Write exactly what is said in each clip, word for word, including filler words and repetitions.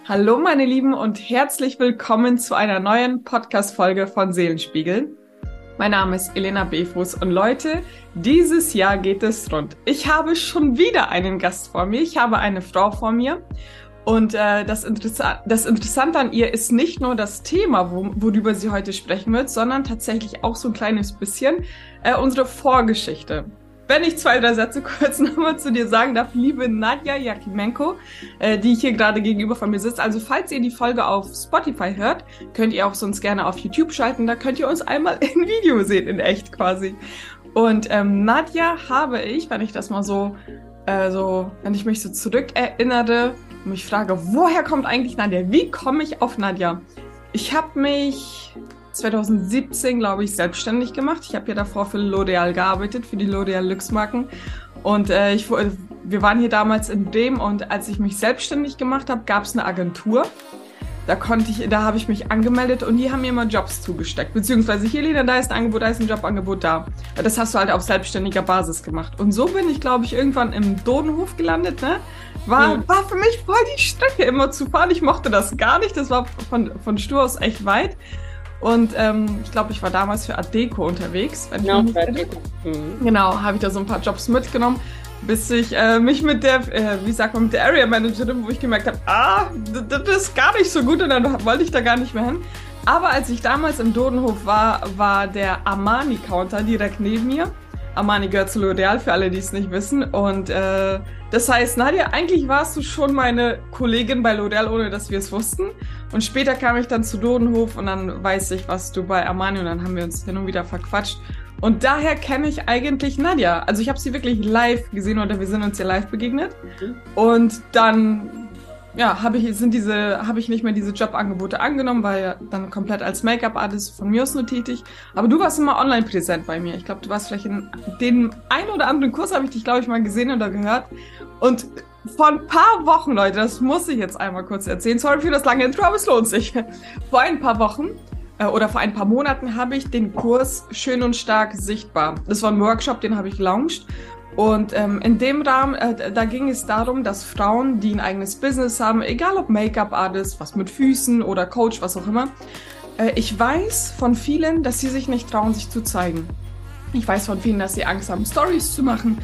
Hallo meine Lieben und herzlich willkommen zu einer neuen Podcast-Folge von Seelenspiegel. Mein Name ist Elena Befuß und Leute, dieses Jahr geht es rund. Ich habe schon wieder einen Gast vor mir, ich habe eine Frau vor mir und äh, das, Interessa- das Interessante an ihr ist nicht nur das Thema, wo, worüber sie heute sprechen wird, sondern tatsächlich auch so ein kleines bisschen äh, unsere Vorgeschichte. Wenn ich zwei, drei Sätze kurz nochmal zu dir sagen darf, liebe Nadja Jakimenko, äh, die hier gerade gegenüber von mir sitzt. Also falls ihr die Folge auf Spotify hört, könnt ihr auch sonst gerne auf YouTube schalten. Da könnt ihr uns einmal in Video sehen, in echt quasi. Und ähm, Nadja habe ich, wenn ich das mal so, äh, so, wenn ich mich so zurückerinnere und mich frage, woher kommt eigentlich Nadja? Wie komme ich auf Nadja? Ich habe mich zwanzig siebzehn, glaube ich, selbstständig gemacht. Ich habe ja davor für L'Oreal gearbeitet, für die L'Oreal Luxe-Marken. Und äh, ich, wir waren hier damals in Bremen und als ich mich selbstständig gemacht habe, gab es eine Agentur. Da konnte ich, da habe ich mich angemeldet und die haben mir immer Jobs zugesteckt. Beziehungsweise hier, Lena, da ist ein Angebot, da ist ein Jobangebot da. Das hast du halt auf selbstständiger Basis gemacht. Und so bin ich, glaube ich, irgendwann im Dodenhof gelandet, ne? War, Mhm. war für mich voll die Strecke, immer zu fahren. Ich mochte das gar nicht. Das war von, von Stur aus echt weit. Und ähm, ich glaube, ich war damals für Adecco unterwegs, wenn ich Genau, mich nicht irre. fertig. Mhm. Genau, habe ich da so ein paar Jobs mitgenommen, bis ich äh, mich mit der, äh, wie sagt man, mit der Area Managerin, wo ich gemerkt habe, ah, das ist gar nicht so gut und dann wollte ich da gar nicht mehr hin. Aber als ich damals im Dodenhof war, war der Armani-Counter direkt neben mir. Armani gehört zu L'Oreal, für alle, die es nicht wissen. Und äh, das heißt, Nadja, eigentlich warst du schon meine Kollegin bei L'Oreal, ohne dass wir es wussten. Und später kam ich dann zu Dodenhof und dann weiß ich, was du bei Armani und dann haben wir uns hin und wieder verquatscht. Und daher kenne ich eigentlich Nadja. Also ich habe sie wirklich live gesehen oder wir sind uns ja live begegnet. Mhm. Und dann ja, habe ich, sind diese, habe ich nicht mehr diese Jobangebote angenommen, war ja dann komplett als Make-up-Artist von mir aus nur tätig. Aber du warst immer online präsent bei mir. Ich glaube, du warst vielleicht in dem einen oder anderen Kurs, habe ich dich, glaube ich, mal gesehen oder gehört. Und vor ein paar Wochen, Leute, das muss ich jetzt einmal kurz erzählen. Sorry für das lange Intro, aber es lohnt sich. Vor ein paar Wochen äh, oder vor ein paar Monaten habe ich den Kurs Schön und Stark sichtbar. Das war ein Workshop, den habe ich gelauncht. Und ähm, in dem Rahmen, äh, da ging es darum, dass Frauen, die ein eigenes Business haben, egal ob Make-up-Artist, was mit Füßen oder Coach, was auch immer, äh, ich weiß von vielen, dass sie sich nicht trauen, sich zu zeigen. Ich weiß von vielen, dass sie Angst haben, Stories zu machen.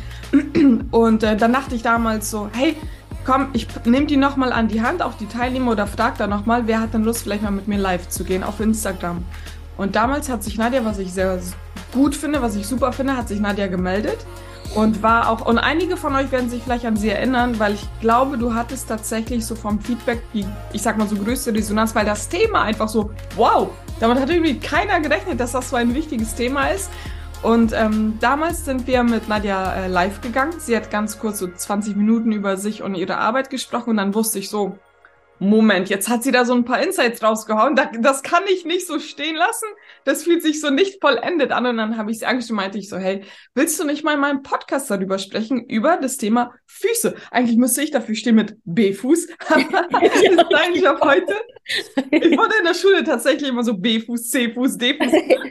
Und äh, dann dachte ich damals so, hey, komm, ich nehme die nochmal an die Hand, auch die Teilnehmer, oder frag da nochmal, wer hat denn Lust, vielleicht mal mit mir live zu gehen auf Instagram. Und damals hat sich Nadja, was ich sehr gut finde, was ich super finde, hat sich Nadja gemeldet. Und war auch, und einige von euch werden sich vielleicht an sie erinnern, weil ich glaube, du hattest tatsächlich so vom Feedback die, ich sag mal so größte Resonanz, weil das Thema einfach so, wow, damit hat irgendwie keiner gerechnet, dass das so ein wichtiges Thema ist. Und ähm, damals sind wir mit Nadja äh, live gegangen. Sie hat ganz kurz so zwanzig Minuten über sich und ihre Arbeit gesprochen und dann wusste ich so, Moment, jetzt hat sie da so ein paar Insights rausgehauen. Da, das kann ich nicht so stehen lassen. Das fühlt sich so nicht vollendet an. Und dann habe ich sie angeschrieben, meinte ich so, hey, willst du nicht mal in meinem Podcast darüber sprechen, über das Thema Füße? Eigentlich müsste ich dafür stehen mit B-Fuß. Aber das ist eigentlich ab heute. Ich wurde in der Schule tatsächlich immer so B-Fuß, C-Fuß, D-Fuß.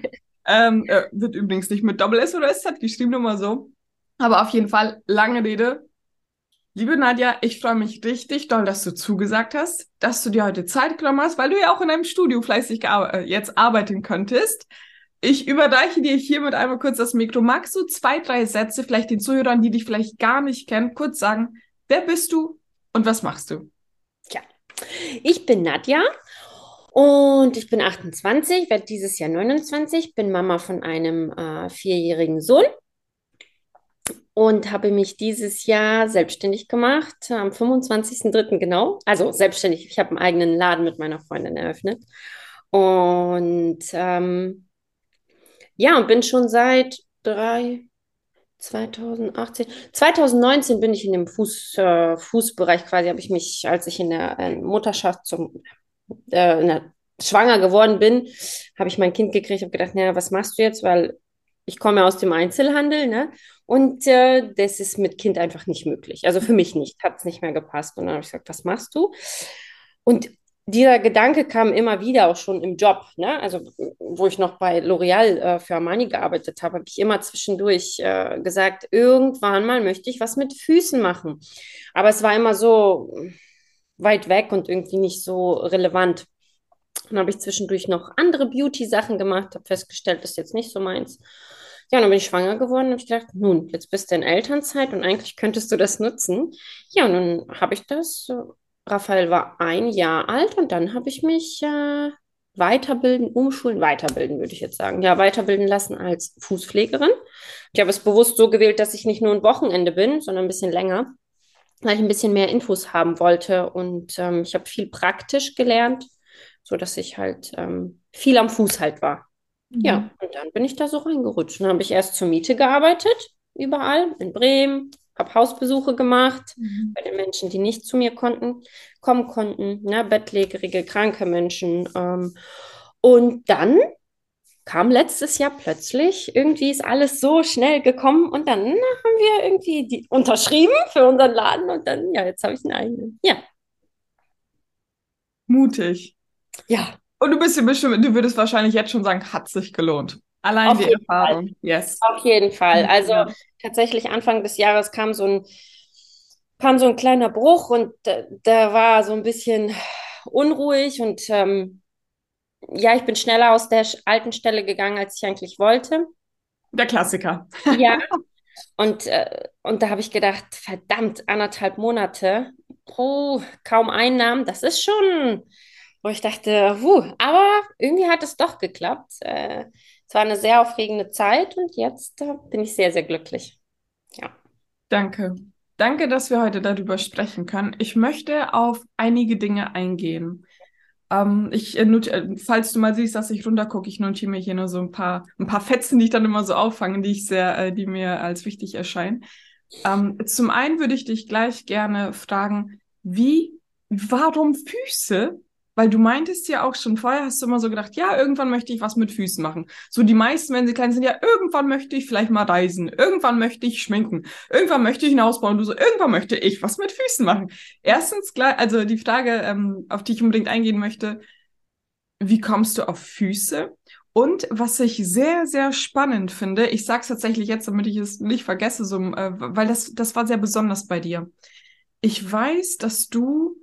ähm, äh, wird übrigens nicht mit Doppel-S oder S-Z geschrieben, nur mal so. Aber auf jeden Fall, lange Rede. Liebe Nadja, ich freue mich richtig doll, dass du zugesagt hast, dass du dir heute Zeit genommen hast, weil du ja auch in einem Studio fleißig gear- äh, jetzt arbeiten könntest. Ich überreiche dir hiermit einmal kurz das Mikro. Magst du zwei, drei Sätze vielleicht den Zuhörern, die dich vielleicht gar nicht kennen, kurz sagen, wer bist du und was machst du? Ja, ich bin Nadja und ich bin achtundzwanzig, werde dieses Jahr neunundzwanzig, bin Mama von einem äh, vierjährigen Sohn und habe mich dieses Jahr selbstständig gemacht, am fünfundzwanzigsten dritten genau. Also selbstständig, ich habe einen eigenen Laden mit meiner Freundin eröffnet. Und ähm, ja, und bin schon seit drei, zwanzig achtzehn, zwanzig neunzehn bin ich in dem Fuß, äh, Fußbereich quasi, habe ich mich, als ich in der äh, Mutterschaft zum, äh, in der, schwanger geworden bin, habe ich mein Kind gekriegt, habe gedacht, naja, was machst du jetzt, weil ich komme ja aus dem Einzelhandel, ne? Und äh, das ist mit Kind einfach nicht möglich. Also für mich nicht, hat es nicht mehr gepasst. Und dann habe ich gesagt, was machst du? Und dieser Gedanke kam immer wieder, auch schon im Job, ne? Also wo ich noch bei L'Oreal äh, für Armani gearbeitet habe, habe ich immer zwischendurch äh, gesagt, irgendwann mal möchte ich was mit Füßen machen. Aber es war immer so, weit weg und irgendwie nicht so relevant. Dann habe ich zwischendurch noch andere Beauty-Sachen gemacht, habe festgestellt, das ist jetzt nicht so meins. Ja, und dann bin ich schwanger geworden und habe gedacht, nun, jetzt bist du in Elternzeit und eigentlich könntest du das nutzen. Ja, und dann habe ich das. äh, Raphael war ein Jahr alt und dann habe ich mich äh, weiterbilden, umschulen, weiterbilden, würde ich jetzt sagen. Ja, weiterbilden lassen als Fußpflegerin. Ich habe es bewusst so gewählt, dass ich nicht nur ein Wochenende bin, sondern ein bisschen länger, weil ich ein bisschen mehr Infos haben wollte. Und ähm, ich habe viel praktisch gelernt, so dass ich halt ähm, viel am Fuß halt war. Ja, Mhm. und dann bin ich da so reingerutscht. Dann habe ich erst zur Miete gearbeitet, überall in Bremen, habe Hausbesuche gemacht Mhm. bei den Menschen, die nicht zu mir konnten, kommen konnten, ne, bettlägerige, kranke Menschen. Ähm, und dann kam letztes Jahr plötzlich, irgendwie ist alles so schnell gekommen und dann haben wir irgendwie die unterschrieben für unseren Laden und dann, ja, jetzt habe ich einen eigenen. Ja, Mutig. ja, Und du bist dir bestimmt, du würdest wahrscheinlich jetzt schon sagen, hat sich gelohnt. Allein auf die jeden Fall. Erfahrung. Yes. Auf jeden Fall. Also Ja. tatsächlich Anfang des Jahres kam so ein, kam so ein kleiner Bruch und da, da war so ein bisschen unruhig und ähm, ja, ich bin schneller aus der sch- alten Stelle gegangen, als ich eigentlich wollte. Der Klassiker. Ja, und, äh, und da habe ich gedacht, verdammt, anderthalb Monate, oh, kaum Einnahmen, das ist schon, wo ich dachte, puh, aber irgendwie hat es doch geklappt. Äh, es war eine sehr aufregende Zeit und jetzt äh, bin ich sehr, sehr glücklich. Ja. Danke. Danke, dass wir heute darüber sprechen können. Ich möchte auf einige Dinge eingehen. Ähm, ich, äh, not, äh, falls du mal siehst, dass ich runtergucke, ich notiere mir hier nur so ein paar, ein paar Fetzen, die ich dann immer so auffange, die ich sehr, äh, die mir als wichtig erscheinen. Ähm, zum einen würde ich dich gleich gerne fragen, wie, warum Füße? Weil du meintest ja auch schon vorher, hast du immer so gedacht, ja, irgendwann möchte ich was mit Füßen machen. So die meisten, wenn sie klein sind, ja, irgendwann möchte ich vielleicht mal reisen, irgendwann möchte ich schminken, irgendwann möchte ich ein Haus bauen, du so, irgendwann möchte ich was mit Füßen machen. Erstens, klar, also die Frage, ähm, auf die ich unbedingt eingehen möchte, wie kommst du auf Füße? Und was ich sehr, sehr spannend finde, ich sage es tatsächlich jetzt, damit ich es nicht vergesse, so, äh, weil das, das war sehr besonders bei dir. Ich weiß, dass du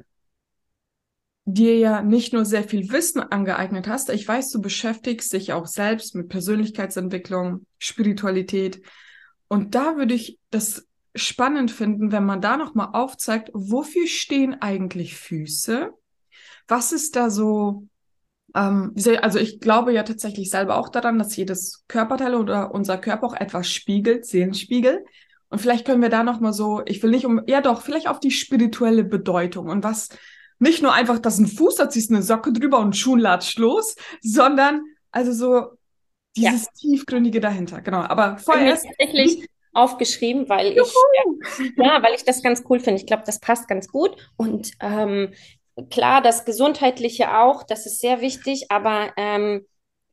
dir ja nicht nur sehr viel Wissen angeeignet hast, ich weiß, du beschäftigst dich auch selbst mit Persönlichkeitsentwicklung, Spiritualität. Und da würde ich das spannend finden, wenn man da nochmal aufzeigt, wofür stehen eigentlich Füße? Was ist da so ähm, wie soll ich- also ich glaube ja tatsächlich selber auch daran, dass jedes Körperteil oder unser Körper auch etwas spiegelt, Seelenspiegel. Und vielleicht können wir da noch mal so, ich will nicht um, ja doch, vielleicht auf die spirituelle Bedeutung und was nicht nur einfach, dass ein Fuß, da ziehst du eine Socke drüber und Schuh latscht los, sondern also so Ja, dieses tiefgründige dahinter. Genau. Aber habe mir vorerst, tatsächlich wie, aufgeschrieben, weil ich, juhu! ja, weil ich das ganz cool finde. Ich glaube, das passt ganz gut. Und ähm, klar, das Gesundheitliche auch, das ist sehr wichtig, aber ähm,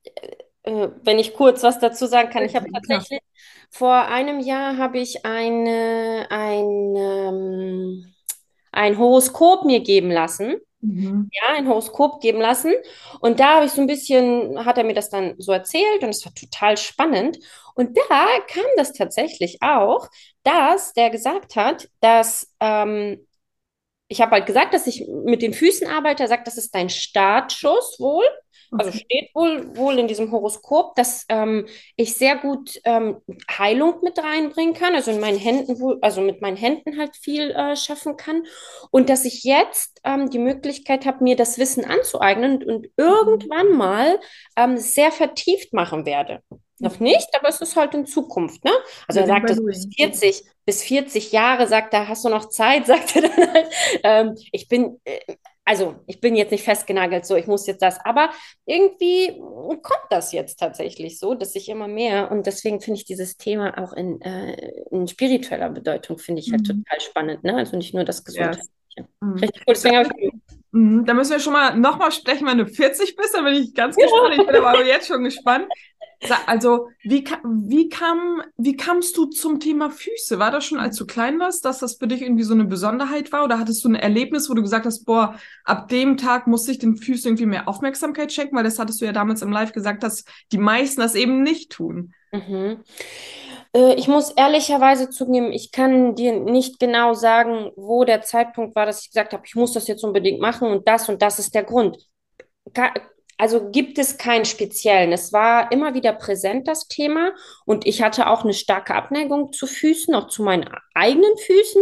äh, wenn ich kurz was dazu sagen kann, ich habe Klar. tatsächlich vor einem Jahr habe ich eine, ein, ähm, ein Horoskop mir geben lassen. Mhm. Ja, ein Horoskop geben lassen. Und da habe ich so ein bisschen, hat er mir das dann so erzählt und es war total spannend. Und da kam das tatsächlich auch, dass der gesagt hat, dass ähm, ich habe halt gesagt, dass ich mit den Füßen arbeite. Er sagt, das ist dein Startschuss wohl. Also Okay. steht wohl, wohl in diesem Horoskop, dass ähm, ich sehr gut ähm, Heilung mit reinbringen kann, also in meinen Händen, wohl, also mit meinen Händen halt viel äh, schaffen kann. Und dass ich jetzt ähm, die Möglichkeit habe, mir das Wissen anzueignen und, und Mhm. irgendwann mal ähm, sehr vertieft machen werde. Noch Mhm. nicht, aber es ist halt in Zukunft, ne? Also er Living by sagte, so bis doing. vierzig, bis vierzig Jahre, sagt er, hast du noch Zeit, sagt er dann halt. Ähm, ich bin, äh, also ich bin jetzt nicht festgenagelt, so ich muss jetzt das, aber irgendwie kommt das jetzt tatsächlich so, dass ich immer mehr und deswegen finde ich dieses Thema auch in, äh, in spiritueller Bedeutung, finde ich halt Mhm. total spannend, ne? Also nicht nur das Yes. Gesundheitliche. Mhm. Richtig cool, deswegen habe ich. Mhm, da müssen wir schon mal nochmal sprechen, wenn du vierzig bist, da bin ich ganz gespannt. Ich bin Ja. aber jetzt schon gespannt. Sa- Also, wie, ka- wie kam, wie kamst du zum Thema Füße? War das schon, als du klein warst, dass das für dich irgendwie so eine Besonderheit war? Oder hattest du ein Erlebnis, wo du gesagt hast, boah, ab dem Tag musste ich den Füßen irgendwie mehr Aufmerksamkeit schenken? Weil das hattest du ja damals im Live gesagt, dass die meisten das eben nicht tun. Mhm. Äh, ich muss ehrlicherweise zugeben, ich kann dir nicht genau sagen, wo der Zeitpunkt war, dass ich gesagt habe, ich muss das jetzt unbedingt machen und das und das ist der Grund. Ga- Also gibt es keinen speziellen. Es war immer wieder präsent, das Thema. Und ich hatte auch eine starke Abneigung zu Füßen, auch zu meinen eigenen Füßen.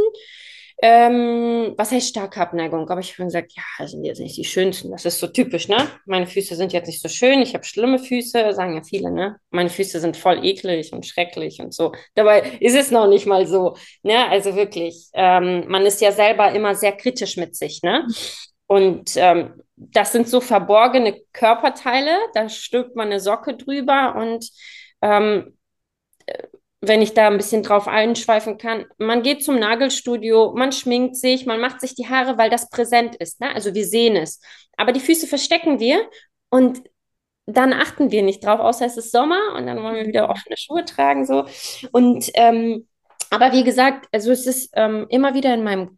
Ähm, was heißt starke Abneigung? Aber ich habe gesagt, ja, das sind jetzt nicht die schönsten. Das ist so typisch, ne? Meine Füße sind jetzt nicht so schön. Ich habe schlimme Füße, sagen ja viele, ne? Meine Füße sind voll eklig und schrecklich und so. Dabei ist es noch nicht mal so, ne? Also wirklich, ähm, man ist ja selber immer sehr kritisch mit sich, ne? Und ähm, das sind so verborgene Körperteile, da stülpt man eine Socke drüber und ähm, wenn ich da ein bisschen drauf einschweifen kann, man geht zum Nagelstudio, man schminkt sich, man macht sich die Haare, weil das präsent ist, ne? Also wir sehen es. Aber die Füße verstecken wir und dann achten wir nicht drauf, außer es ist Sommer und dann wollen wir wieder offene Schuhe tragen, so. Und ähm, aber wie gesagt, also es ist ähm, immer wieder in meinem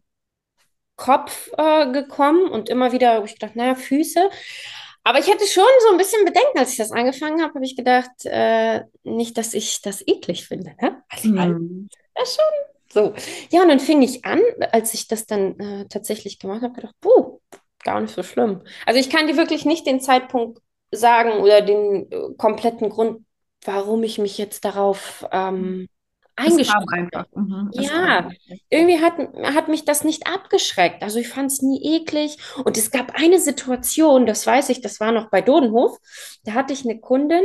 Kopf äh, gekommen und immer wieder habe ich gedacht, naja, Füße. Aber ich hatte schon so ein bisschen Bedenken, als ich das angefangen habe, habe ich gedacht, äh, nicht, dass ich das eklig finde. Ne? Also, also, Hm. das schon so. Ja, und dann fing ich an, als ich das dann äh, tatsächlich gemacht habe, gedacht, puh, gar nicht so schlimm. Also ich kann dir wirklich nicht den Zeitpunkt sagen oder den äh, kompletten Grund, warum ich mich jetzt darauf ähm, Es kam eingestellt einfach. Mhm. Es kam ja, einfach. irgendwie hat, hat mich das nicht abgeschreckt. Also ich fand es nie eklig. Und es gab eine Situation, das weiß ich, das war noch bei Dodenhof. Da hatte ich eine Kundin,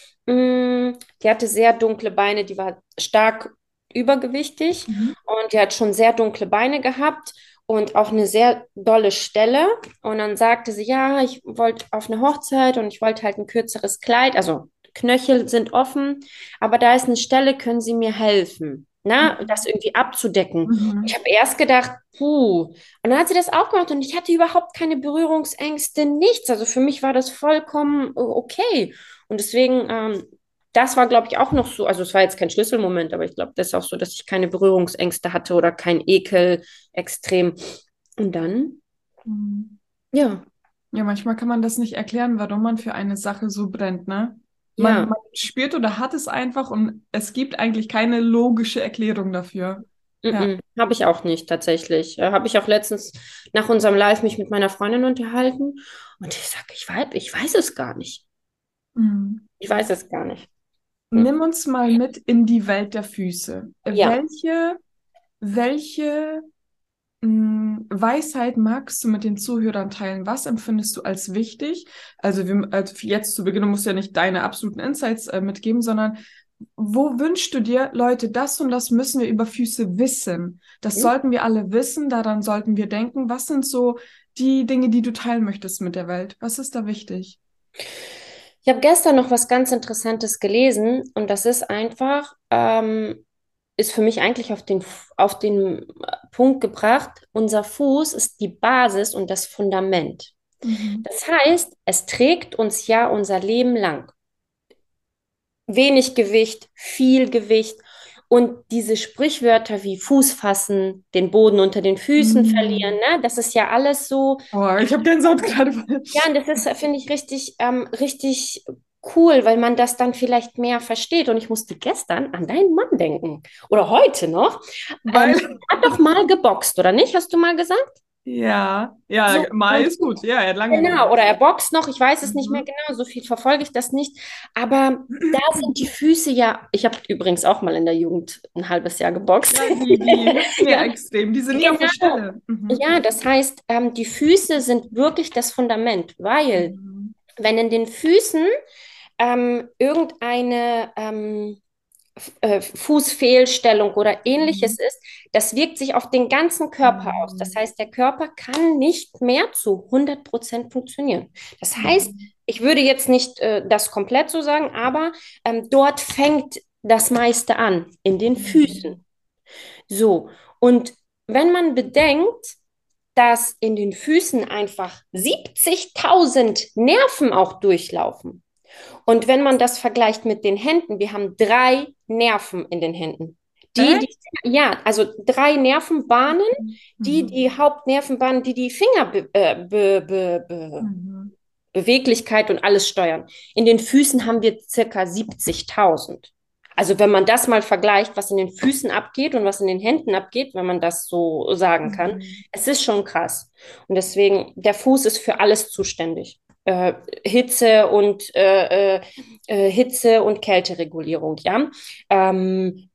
mh, die hatte sehr dunkle Beine, die war stark übergewichtig Mhm. und die hat schon sehr dunkle Beine gehabt und auch eine sehr dolle Stelle. Und dann sagte sie, ja, ich wollte auf eine Hochzeit und ich wollte halt ein kürzeres Kleid. Also Knöchel sind offen, aber da ist eine Stelle, können Sie mir helfen? Na, das irgendwie abzudecken. Ich Mhm. habe erst gedacht, puh. Und dann hat sie das auch gemacht und ich hatte überhaupt keine Berührungsängste, nichts. Also für mich war das vollkommen äh, okay. Und deswegen, ähm, das war, glaube ich, auch noch so, also es war jetzt kein Schlüsselmoment, aber ich glaube, das ist auch so, dass ich keine Berührungsängste hatte oder kein Ekel extrem. Und dann, Mhm. ja, Ja, manchmal kann man das nicht erklären, warum man für eine Sache so brennt, ne? Man, ja. man spürt oder hat es einfach und es gibt eigentlich keine logische Erklärung dafür. Ja. Mm-mm, habe ich auch nicht tatsächlich. Äh, habe ich auch letztens nach unserem Live mich mit meiner Freundin unterhalten und ich sage, ich weiß, ich weiß es gar nicht. Mhm. Ich weiß es gar nicht. Hm. Nimm uns mal mit in die Welt der Füße. Ja. Welche, welche mh, Weisheit magst du mit den Zuhörern teilen? Was empfindest du als wichtig? Also, wir, also jetzt zu Beginn, du musst ja nicht deine absoluten Insights äh, mitgeben, sondern wo wünschst du dir, Leute, das und das müssen wir über Füße wissen? Das Hm. sollten wir alle wissen, daran sollten wir denken. Was sind so die Dinge, die du teilen möchtest mit der Welt? Was ist da wichtig? Ich habe gestern noch was ganz Interessantes gelesen und das ist einfach, ähm, ist für mich eigentlich auf den, auf den Punkt gebracht, unser Fuß ist die Basis und das Fundament. Mhm. Das heißt, es trägt uns ja unser Leben lang. Wenig Gewicht, viel Gewicht und diese Sprichwörter wie Fuß fassen, den Boden unter den Füßen verlieren, Mhm. ne? Das ist ja alles so. Oh, ich habe Gänsehaut gerade. Ja, und das ist, finde ich, richtig, ähm, richtig cool, weil man das dann vielleicht mehr versteht. Und ich musste gestern an deinen Mann denken. Oder heute noch. Ähm, Weil, er hat doch mal geboxt, oder nicht? Hast du mal gesagt? ja, ja, So, Mai und ist gut. Ja, er hat lange genau, geboxt. oder er boxt noch, ich weiß es nicht mehr Mhm. genau, so viel verfolge ich das nicht. Aber da sind die Füße ja, ich habe übrigens auch mal in der Jugend ein halbes Jahr geboxt. Ja, die, die hüpfen ja Ja, extrem. Die sind nie auf der genau. Stelle. Mhm. Ja, das heißt, ähm, die Füße sind wirklich das Fundament, weil Mhm. wenn in den Füßen ähm, irgendeine ähm, F- äh, Fußfehlstellung oder ähnliches Mhm. ist, das wirkt sich auf den ganzen Körper aus. Das Mhm. heißt, der Körper kann nicht mehr zu hundert Prozent funktionieren. Das heißt, Mhm. ich würde jetzt nicht äh, das komplett so sagen, aber ähm, dort fängt das meiste an, in den Mhm. Füßen. So, und wenn man bedenkt, dass in den Füßen einfach siebzigtausend Nerven auch durchlaufen, und wenn man das vergleicht mit den Händen, wir haben drei Nerven in den Händen. Die, die, Echt? ja, also drei Nervenbahnen, die Mhm. die Hauptnervenbahnen, die die Fingerbeweglichkeit äh, be, be, be, Mhm. Beweglichkeit und alles steuern. In den Füßen haben wir circa siebzigtausend. Also wenn man das mal vergleicht, was in den Füßen abgeht und was in den Händen abgeht, wenn man das so sagen kann, Mhm. es ist schon krass. Und deswegen, der Fuß ist für alles zuständig. Äh, Hitze und äh, äh, äh, Hitze und Kälteregulierung, ja. Ähm,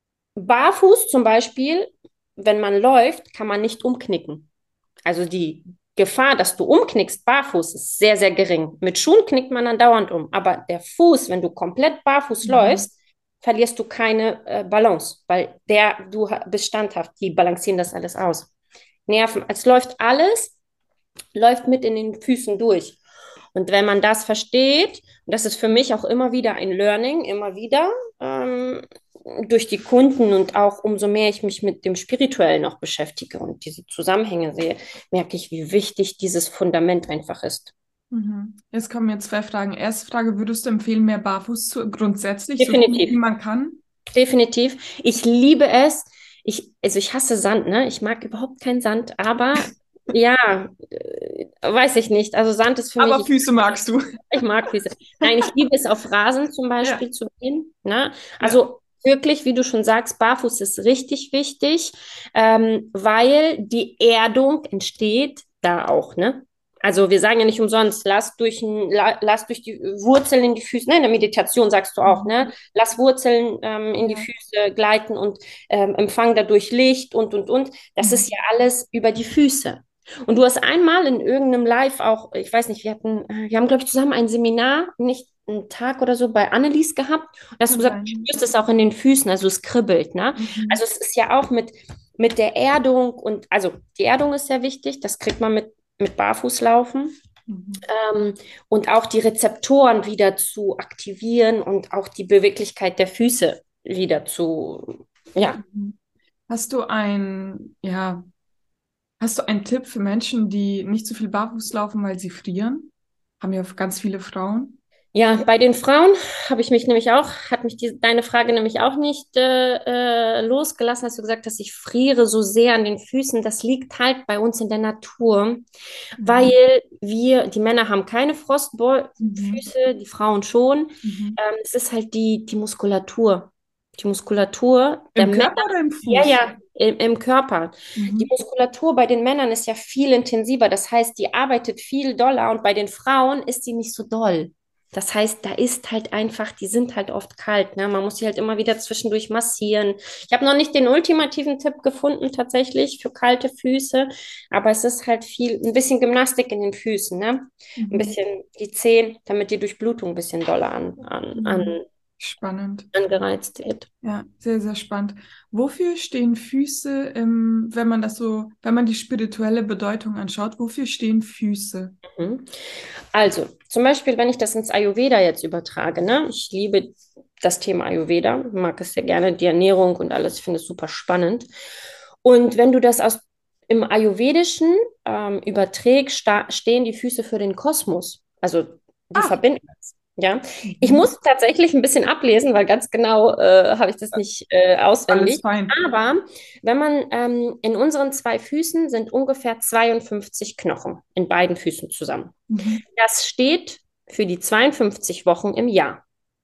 Barfuß zum Beispiel, wenn man läuft, kann man nicht umknicken. Also die Gefahr, dass du umknickst barfuß, ist sehr, sehr gering. Mit Schuhen knickt man dann dauernd um. Aber der Fuß, wenn du komplett barfuß Mhm. läufst, verlierst du keine äh, Balance, weil der, du ha- bist standhaft, die balancieren das alles aus. Nerven, es läuft alles, läuft mit in den Füßen durch. Und wenn man das versteht, und das ist für mich auch immer wieder ein Learning, immer wieder ähm, durch die Kunden und auch umso mehr ich mich mit dem Spirituellen noch beschäftige und diese Zusammenhänge sehe, merke ich, wie wichtig dieses Fundament einfach ist. Mhm. Jetzt kommen mir zwei Fragen. Erste Frage, würdest du empfehlen, mehr barfuß zu, grundsätzlich, so viel Definitiv, wie man kann? definitiv. Ich liebe es. Ich, also ich hasse Sand, ne? Ich mag überhaupt keinen Sand, aber ja, äh, weiß ich nicht. Also Sand ist für mich, Aber ich Füße magst du. Ich mag Füße. Nein, ich liebe es auf Rasen zum Ja, Beispiel zu gehen. Ne? ja. Also wirklich, wie du schon sagst, barfuß ist richtig wichtig, ähm, weil die Erdung entsteht da auch. Ne? Also wir sagen ja nicht umsonst, lass durch, ein, la, lass durch die Wurzeln in die Füße, ne? In der Meditation sagst du auch, ne? Mhm. Lass Wurzeln ähm, in die Ja. Füße gleiten und ähm, empfang dadurch Licht und, und, und. Das ist ja Mhm. alles über die Füße. Und du hast einmal in irgendeinem Live auch, ich weiß nicht, wir hatten, äh, wir haben, glaube ich, zusammen ein Seminar, nicht einen Tag oder so bei Annelies gehabt. Und hast du Kann gesagt, du sein. spürst es auch in den Füßen, also es kribbelt, ne? Mhm. Also es ist ja auch mit, mit der Erdung und, also die Erdung ist sehr wichtig, das kriegt man mit, mit Barfußlaufen. Mhm. Ähm, und auch die Rezeptoren wieder zu aktivieren und auch die Beweglichkeit der Füße wieder zu, ja. Mhm. Hast du ein, ja, hast du einen Tipp für Menschen, die nicht so viel barfuß laufen, weil sie frieren? Haben ja ganz viele Frauen. Ja, bei den Frauen habe ich mich nämlich auch, hat mich die, deine Frage nämlich auch nicht äh, äh, losgelassen, als du gesagt hast, ich friere so sehr an den Füßen. Das liegt halt bei uns in der Natur, weil Mhm. wir, die Männer haben keine Mhm. Frostfüße, die Frauen schon. Mhm. Ähm, es ist halt die, die Muskulatur. Die Muskulatur der Im Männer, Körper oder im ja, Fuß? ja, im, im Körper. Die Mhm. Muskulatur bei den Männern ist ja viel intensiver. Das heißt, die arbeitet viel doller und bei den Frauen ist sie nicht so doll. Das heißt, da ist halt einfach, die sind halt oft kalt, ne? Man muss sie halt immer wieder zwischendurch massieren. Ich habe noch nicht den ultimativen Tipp gefunden, tatsächlich, für kalte Füße, aber es ist halt viel, ein bisschen Gymnastik in den Füßen, ne? Ein Mhm. bisschen die Zehen, damit die Durchblutung ein bisschen doller an, an, an, Mhm. Spannend. angereizt wird. Ja, sehr, sehr spannend. Wofür stehen Füße, ähm, wenn man das so, wenn man die spirituelle Bedeutung anschaut, wofür stehen Füße? Mhm. Also, zum Beispiel, wenn ich das ins Ayurveda jetzt übertrage, ne? Ich liebe das Thema Ayurveda, mag es sehr gerne, die Ernährung und alles, ich finde es super spannend. Und wenn du das aus im Ayurvedischen ähm, überträgst, sta- stehen die Füße für den Kosmos. Also die Ah, verbinden das. Ja, ich mhm. muss tatsächlich ein bisschen ablesen, weil ganz genau äh, habe ich das nicht äh, Alles auswendig. fein. Aber wenn man ähm, in unseren zwei Füßen sind ungefähr zweiundfünfzig Knochen in beiden Füßen zusammen. Mhm. Das steht für die zweiundfünfzig Wochen im Jahr,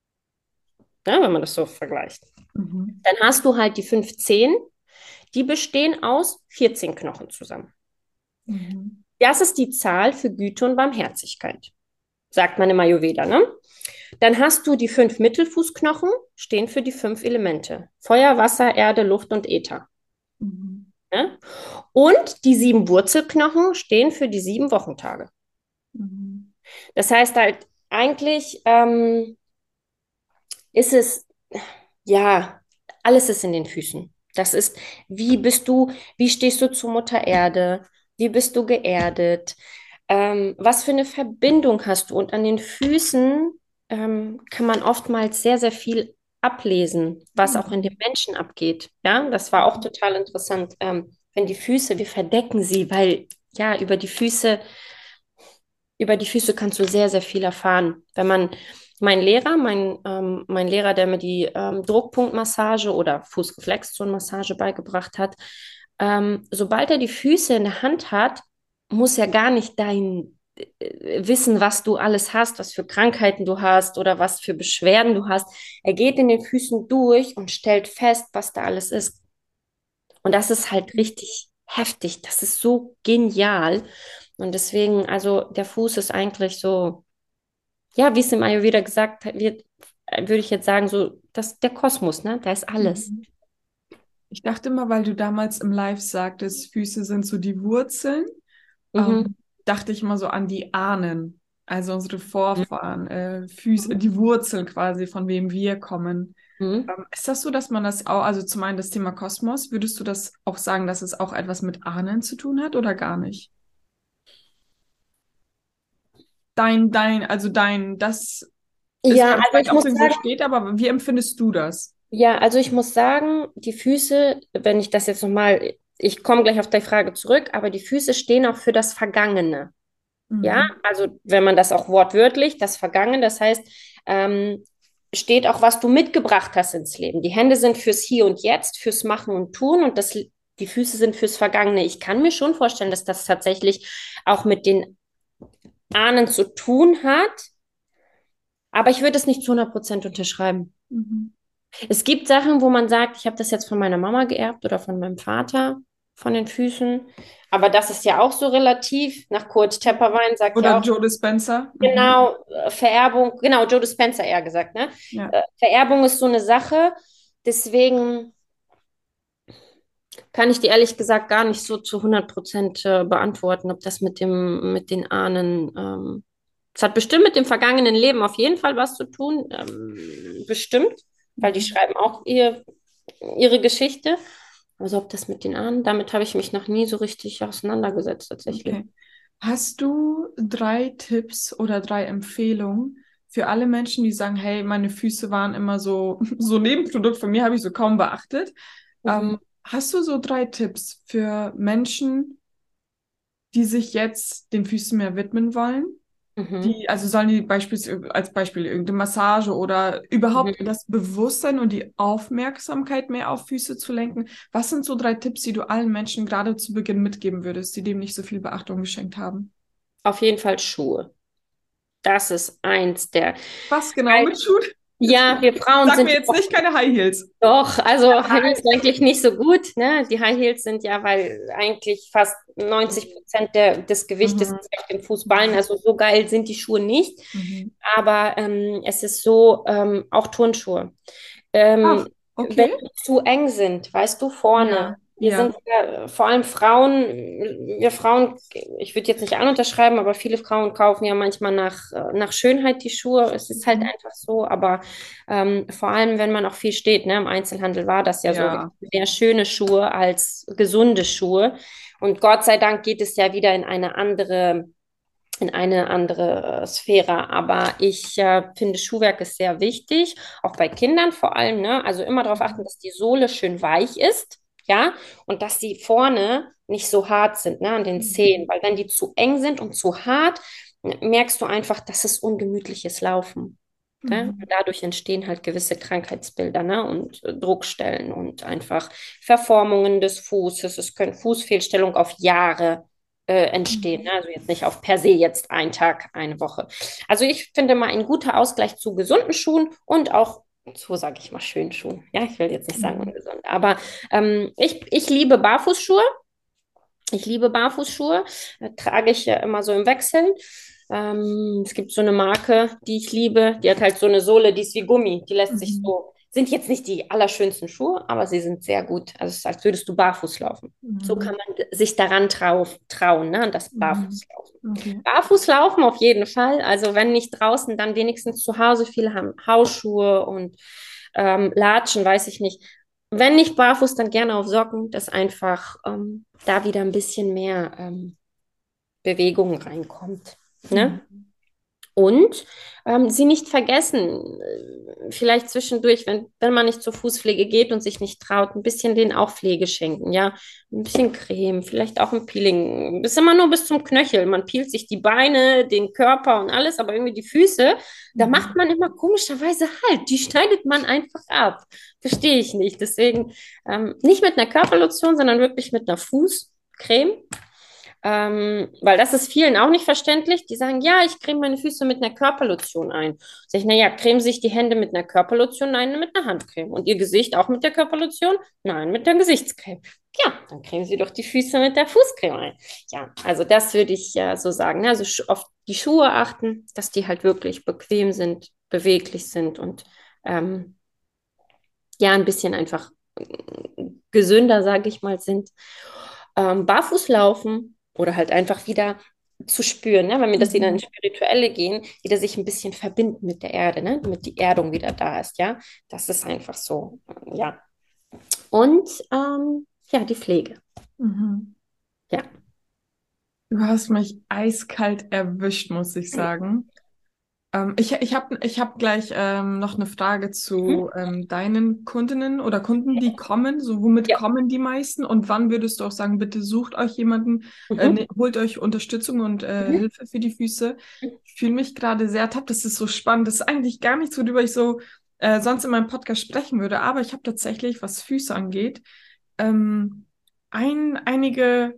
ja, wenn man das so vergleicht. Mhm. Dann hast du halt die fünf Zehen, die bestehen aus vierzehn Knochen zusammen. Mhm. Das ist die Zahl für Güte und Barmherzigkeit, sagt man im Ayurveda, ne? Dann hast du die fünf Mittelfußknochen, stehen für die fünf Elemente. Feuer, Wasser, Erde, Luft und Äther. Mhm. Ne? Und die sieben Wurzelknochen stehen für die sieben Wochentage. Mhm. Das heißt halt, eigentlich ähm, ist es, ja, alles ist in den Füßen. Das ist, wie bist du, wie stehst du zu Mutter Erde? Wie bist du geerdet? Ähm, was für eine Verbindung hast du? Und an den Füßen ähm, kann man oftmals sehr, sehr viel ablesen, was auch in dem Mhm. Menschen abgeht. Ja, das war auch total interessant. Ähm, wenn die Füße, wir verdecken sie, weil ja, über die Füße über die Füße kannst du sehr, sehr viel erfahren. Wenn man, mein Lehrer, mein, ähm, mein Lehrer, der mir die ähm, Druckpunktmassage oder Fußreflexzonenmassage beigebracht hat, ähm, sobald er die Füße in der Hand hat, muss er gar nicht dein äh, wissen, was du alles hast, was für Krankheiten du hast oder was für Beschwerden du hast. Er geht in den Füßen durch und stellt fest, was da alles ist. Und das ist halt richtig heftig. Das ist so genial. Und deswegen, also der Fuß ist eigentlich so, ja, wie es im Ayurveda gesagt wird, äh, würde ich jetzt sagen, so, das, der Kosmos, ne? Da ist alles. Mhm. Ich dachte immer, weil du damals im Live sagtest, Füße sind so die Wurzeln, Mhm. ähm, dachte ich immer so an die Ahnen, also unsere Vorfahren, äh, Füße, die Wurzeln quasi, von wem wir kommen. Mhm. Ähm, ist das so, dass man das auch, also zum einen das Thema Kosmos, würdest du das auch sagen, dass es auch etwas mit Ahnen zu tun hat oder gar nicht? Dein, dein, also dein, das ist Ja, ganz also weit ich auf muss den so sagen, steht, aber wie empfindest du das? ja, also ich muss sagen, die Füße, wenn ich das jetzt nochmal, ich komme gleich auf die Frage zurück, aber die Füße stehen auch für das Vergangene. Ja, Mhm. also wenn man das auch wortwörtlich, das Vergangene, das heißt, ähm, steht auch, was du mitgebracht hast ins Leben. Die Hände sind fürs Hier und Jetzt, fürs Machen und Tun und das, die Füße sind fürs Vergangene. Ich kann mir schon vorstellen, dass das tatsächlich auch mit den Ahnen zu tun hat, aber ich würde es nicht zu hundert Prozent unterschreiben. Mhm. Es gibt Sachen, wo man sagt, ich habe das jetzt von meiner Mama geerbt oder von meinem Vater, von den Füßen. Aber das ist ja auch so relativ. Nach Kurt Tepperwein sagt Oder ja auch, Joe Dispenza? Mhm. genau, äh, Vererbung, genau, Joe Dispenza eher gesagt, ne? Ja. Äh, Vererbung ist so eine Sache. Deswegen kann ich dir ehrlich gesagt gar nicht so zu hundert Prozent äh, beantworten, ob das mit dem, mit den Ahnen, ähm, es hat bestimmt mit dem vergangenen Leben auf jeden Fall was zu tun, ähm, bestimmt, weil die Mhm. schreiben auch ihr, ihre Geschichte. Also ob das mit den Ahnen, damit habe ich mich noch nie so richtig auseinandergesetzt tatsächlich. Okay. Hast du drei Tipps oder drei Empfehlungen für alle Menschen, die sagen, hey, meine Füße waren immer so, so Nebenprodukt von mir, habe ich so kaum beachtet. Mhm. Ähm, hast du so drei Tipps für Menschen, die sich jetzt den Füßen mehr widmen wollen? Mhm. Die, also sollen die beispielsweise als Beispiel irgendeine Massage oder überhaupt Mhm. das Bewusstsein und die Aufmerksamkeit mehr auf Füße zu lenken? Was sind so drei Tipps, die du allen Menschen gerade zu Beginn mitgeben würdest, die dem nicht so viel Beachtung geschenkt haben? Auf jeden Fall Schuhe. Das ist eins der. Was genau mit Schuhen? Jetzt, Ja, wir Frauen sag sind mir ja jetzt nicht keine High Heels. doch, also High Heels eigentlich nicht so gut, ne? Die High Heels sind ja, weil eigentlich fast neunzig Prozent der, des Gewichtes Mhm. ist auf den Fußballen, also so geil sind die Schuhe nicht. Mhm. Aber ähm, es ist so, ähm, auch Turnschuhe. Ach, Ähm, wenn okay. die zu eng sind, weißt du, vorne. Ja, Wir sind ja. ja, vor allem Frauen, wir Frauen, ich würde jetzt nicht an unterschreiben, aber viele Frauen kaufen ja manchmal nach, äh, nach Schönheit die Schuhe. Es ist halt Mhm. einfach so, aber ähm, vor allem, wenn man auch viel steht, ne, im Einzelhandel war das ja so, wir Ja. haben mehr schöne Schuhe als gesunde Schuhe. Und Gott sei Dank geht es ja wieder in eine andere in eine andere äh, Sphäre. Aber ich äh, finde, Schuhwerk ist sehr wichtig, auch bei Kindern vor allem. Ne? Also immer darauf achten, Mhm. dass die Sohle schön weich ist, ja, und dass die vorne nicht so hart sind, ne, an den Zehen. Mhm. Weil wenn die zu eng sind und zu hart, merkst du einfach, dass es ungemütliches Laufen. Ne? Und Mhm. dadurch entstehen halt gewisse Krankheitsbilder, ne? Und äh, Druckstellen und einfach Verformungen des Fußes. Es können Fußfehlstellungen auf Jahre äh, entstehen. Ne? Mhm. Also jetzt nicht auf per se jetzt ein Tag, eine Woche. Also ich finde mal ein guter Ausgleich zu gesunden Schuhen und auch, so sage ich mal, schönen Schuhen. Ja, ich will jetzt nicht sagen Mhm. ungesund, aber ähm, ich, ich liebe Barfußschuhe. Ich liebe Barfußschuhe, äh, trage ich ja immer so im Wechsel. Ähm, es gibt so eine Marke, die ich liebe, die hat halt so eine Sohle, die ist wie Gummi, die lässt sich Mhm. so, sind jetzt nicht die allerschönsten Schuhe, aber sie sind sehr gut. Also es ist, als würdest du barfuß laufen. So Mhm. kann man sich daran trau trauen, ne, an das Mhm. Barfußlaufen. Okay. Barfußlaufen auf jeden Fall. Also wenn nicht draußen, dann wenigstens zu Hause. Viele haben Hausschuhe und ähm, Latschen, weiß ich nicht. Wenn nicht barfuß, dann gerne auf Socken, dass einfach ähm, da wieder ein bisschen mehr ähm, Bewegung reinkommt. Ne? Mhm. Und ähm, sie nicht vergessen, äh, vielleicht zwischendurch, wenn, wenn man nicht zur Fußpflege geht und sich nicht traut, ein bisschen denen auch Pflege schenken, ja. Ein bisschen Creme, vielleicht auch ein Peeling. Bis immer nur bis zum Knöchel. Man peelt sich die Beine, den Körper und alles, aber irgendwie die Füße, da macht Mhm. man immer komischerweise halt. Die schneidet man einfach ab. Verstehe ich nicht. Deswegen ähm, nicht mit einer Körperlotion, sondern wirklich mit einer Fußcreme. Ähm, weil das ist vielen auch nicht verständlich. Die sagen, ja, ich creme meine Füße mit einer Körperlotion ein. Sag ich, naja, cremen sich die Hände mit einer Körperlotion? Nein, mit einer Handcreme. Und ihr Gesicht auch mit der Körperlotion? Nein, mit der Gesichtscreme. Ja, dann cremen Sie doch die Füße mit der Fußcreme ein. Ja, also das würde ich ja so sagen. Ne? Also sch- auf die Schuhe achten, dass die halt wirklich bequem sind, beweglich sind und ähm, ja, ein bisschen einfach äh, gesünder, sage ich mal, sind. Ähm, barfuß laufen oder halt einfach wieder zu spüren, ne? Wenn wir das wieder Mhm. ins Spirituelle gehen, wieder sich ein bisschen verbinden mit der Erde, ne? Damit die Erdung wieder da ist, ja. Das ist einfach so, ja. Und ähm, ja, die Pflege, Mhm. ja. Du hast mich eiskalt erwischt, muss ich sagen. Ähm, ich ich habe ich hab gleich ähm, noch eine Frage Mhm. zu ähm, deinen Kundinnen oder Kunden, die kommen. So, womit Ja. kommen die meisten? Und wann würdest du auch sagen, bitte sucht euch jemanden, äh, Mhm. ne, holt euch Unterstützung und äh, Mhm. Hilfe für die Füße? Ich fühle mich gerade sehr ertappt. Das ist so spannend. Das ist eigentlich gar nichts, worüber ich so äh, sonst in meinem Podcast sprechen würde. Aber ich habe tatsächlich, was Füße angeht, ähm, ein, einige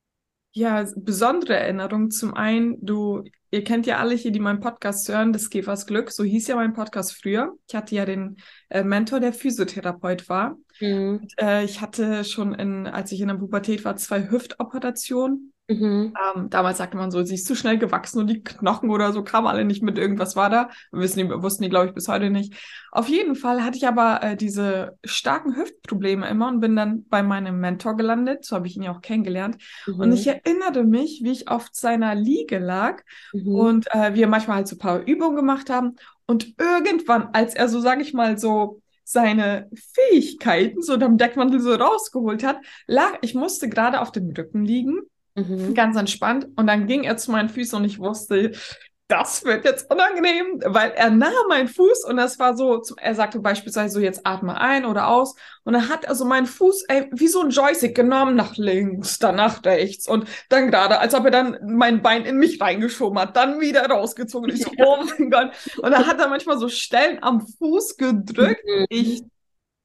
ja, besondere Erinnerung. Zum einen, du, ihr kennt ja alle hier, die meinen Podcast hören, das Käfers Glück. So hieß ja mein Podcast früher. Ich hatte ja den äh, Mentor, der Physiotherapeut war. Mhm. Und, äh, ich hatte schon, in, als ich in der Pubertät war, zwei Hüftoperationen. Mhm. Ähm, damals sagte man so, sie ist zu schnell gewachsen und die Knochen oder so kamen alle nicht mit, irgendwas war da. Wissen die, wussten die, glaube ich, bis heute nicht. Auf jeden Fall hatte ich aber äh, diese starken Hüftprobleme immer und bin dann bei meinem Mentor gelandet. So habe ich ihn ja auch kennengelernt. Und ich Mhm. erinnere mich, wie ich auf seiner Liege lag Mhm. und äh, wir manchmal halt so ein paar Übungen gemacht haben. Und irgendwann, als er so, sage ich mal, so seine Fähigkeiten so unterm Deckmantel so rausgeholt hat, lag, ich musste gerade auf dem Rücken liegen, Mhm. ganz entspannt. Und dann ging er zu meinen Füßen und ich wusste, das wird jetzt unangenehm, weil er nahm meinen Fuß und das war so, er sagte beispielsweise so, jetzt atme ein oder aus. Und dann hat er so meinen Fuß, ey, wie so ein Joystick genommen, nach links, dann nach rechts und dann gerade, als ob er dann mein Bein in mich reingeschoben hat, dann wieder rausgezogen. Und ich so, oh mein Gott. Und dann hat er manchmal so Stellen am Fuß gedrückt. Ich Mhm.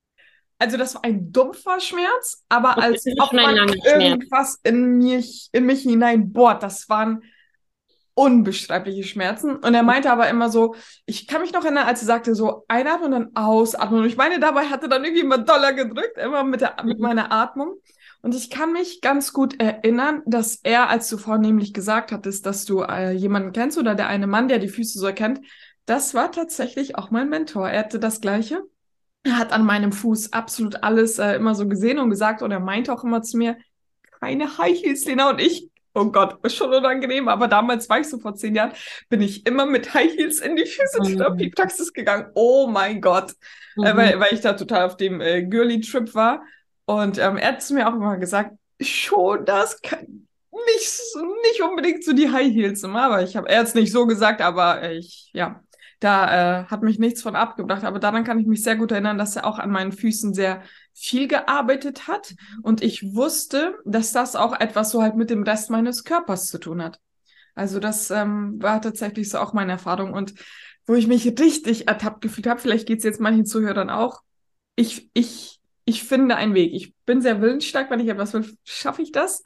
also das war ein dumpfer Schmerz, aber Und das als ist ob schon ein man langer Schmerz. irgendwas in mich, in mich hinein bohrt. Das waren unbeschreibliche Schmerzen. Und er meinte aber immer so, ich kann mich noch erinnern, als er sagte so, einatmen und dann ausatmen. Und ich meine, dabei hatte dann irgendwie immer doller gedrückt, immer mit der, mit Mhm. meiner Atmung. Und ich kann mich ganz gut erinnern, dass er, als du vornehmlich gesagt hattest, dass du äh, jemanden kennst oder der eine Mann, der die Füße so erkennt, das war tatsächlich auch mein Mentor. Er hatte das Gleiche. Er hat an meinem Fuß absolut alles äh, immer so gesehen und gesagt und er meinte auch immer zu mir, keine High Heels, Lena. Und ich, oh Gott, ist schon unangenehm, aber damals war ich so vor zehn Jahren, bin ich immer mit High Heels in die Mhm. Physiotherapie-Praxis gegangen. Oh mein Gott, äh, Mhm. weil, weil ich da total auf dem äh, Girly-Trip war. Und ähm, er hat zu mir auch immer gesagt, schon das kann nicht, nicht unbedingt so die High Heels immer, aber ich habe, er hat es nicht so gesagt, aber ich, ja. Da äh, hat mich nichts von abgebracht, aber daran kann ich mich sehr gut erinnern, dass er auch an meinen Füßen sehr viel gearbeitet hat und ich wusste, dass das auch etwas so halt mit dem Rest meines Körpers zu tun hat. Also das ähm, war tatsächlich so auch meine Erfahrung und wo ich mich richtig ertappt gefühlt habe, vielleicht geht es jetzt manchen Zuhörern auch, ich, ich, ich finde einen Weg. Ich bin sehr willensstark, wenn ich etwas will, schaffe ich das.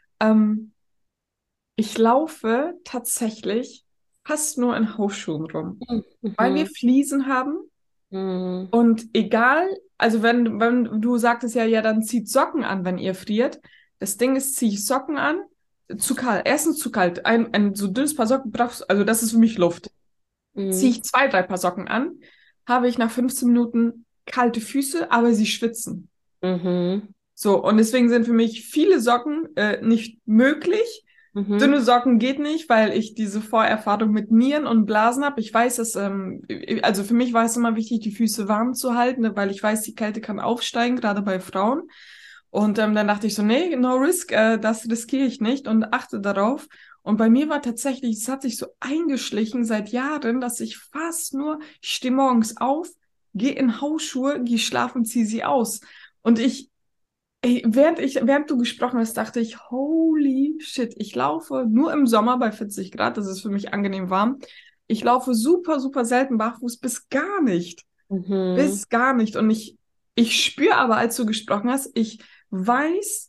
Ähm, Ich laufe tatsächlich fast nur in Hausschuhen rum, weil wir Mhm. Fliesen haben. Mhm. Und egal, also wenn, wenn du sagtest ja, ja, dann zieht Socken an, wenn ihr friert. Das Ding ist, ziehe ich Socken an, zu kalt. Erstens zu kalt. Ein, ein so dünnes Paar Socken brauchst, also das ist für mich Luft. Ziehe Mhm. ich zwei, drei Paar Socken an, habe ich nach fünfzehn Minuten kalte Füße, aber sie schwitzen. Mhm. So, und deswegen sind für mich viele Socken äh, nicht möglich. Mhm. Dünne Socken geht nicht, weil ich diese Vorerfahrung mit Nieren und Blasen habe. Ich weiß, dass, ähm, also für mich war es immer wichtig, die Füße warm zu halten, ne, weil ich weiß, die Kälte kann aufsteigen, gerade bei Frauen. Und ähm, dann dachte ich so, nee, no risk, äh, das riskiere ich nicht und achte darauf. Und bei mir war tatsächlich, es hat sich so eingeschlichen seit Jahren, dass ich fast nur, ich stehe morgens auf, gehe in Hausschuhe, gehe schlafen, ziehe sie aus. Und ich Ey, während ich, während du gesprochen hast, dachte ich, holy shit, ich laufe nur im Sommer bei vierzig Grad, das ist für mich angenehm warm. Ich laufe super, super selten barfuß, bis gar nicht. Mhm. Bis gar nicht. Und ich, ich spüre aber, als du gesprochen hast, ich weiß,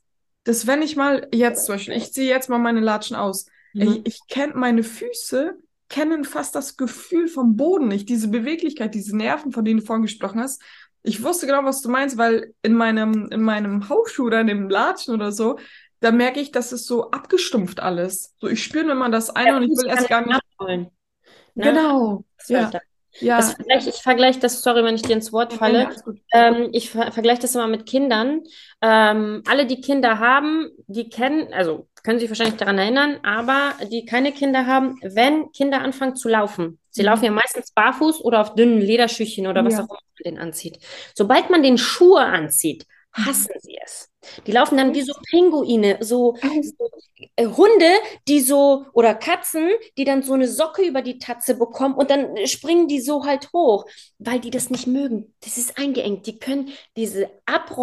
dass wenn ich mal jetzt zum Beispiel, ich ziehe jetzt mal meine Latschen aus, ey, Mhm. ich kenne meine Füße, kennen fast das Gefühl vom Boden nicht, diese Beweglichkeit, diese Nerven, von denen du vorhin gesprochen hast. Ich wusste genau, was du meinst, weil in meinem, in meinem Hausschuh oder in dem Latschen oder so, da merke ich, dass es so abgestumpft alles. So, ich spüre immer das eine Der und ich Fuß will kann erst gar nicht nicht. abholen. Ne? Genau, Das hört ja, da. Das ja, vergleich, ich vergleiche das, sorry, wenn ich dir ins Wort nee, nee, falle. alles gut. Ähm, ich ver vergleiche das immer mit Kindern. Ähm, alle, die Kinder haben, die kennen, also können sich wahrscheinlich daran erinnern, aber die keine Kinder haben, wenn Kinder anfangen zu laufen, sie laufen ja Mhm. meistens barfuß oder auf dünnen Lederschüchen oder was auch Ja. immer man den anzieht. Sobald man den Schuhe anzieht, Mhm. hassen sie es. Die laufen dann wie so Echt? Pinguine, so, so äh, Hunde, die so, oder Katzen, die dann so eine Socke über die Tatze bekommen und dann äh, springen die so halt hoch, weil die das nicht mögen. Das ist eingeengt. Die können diese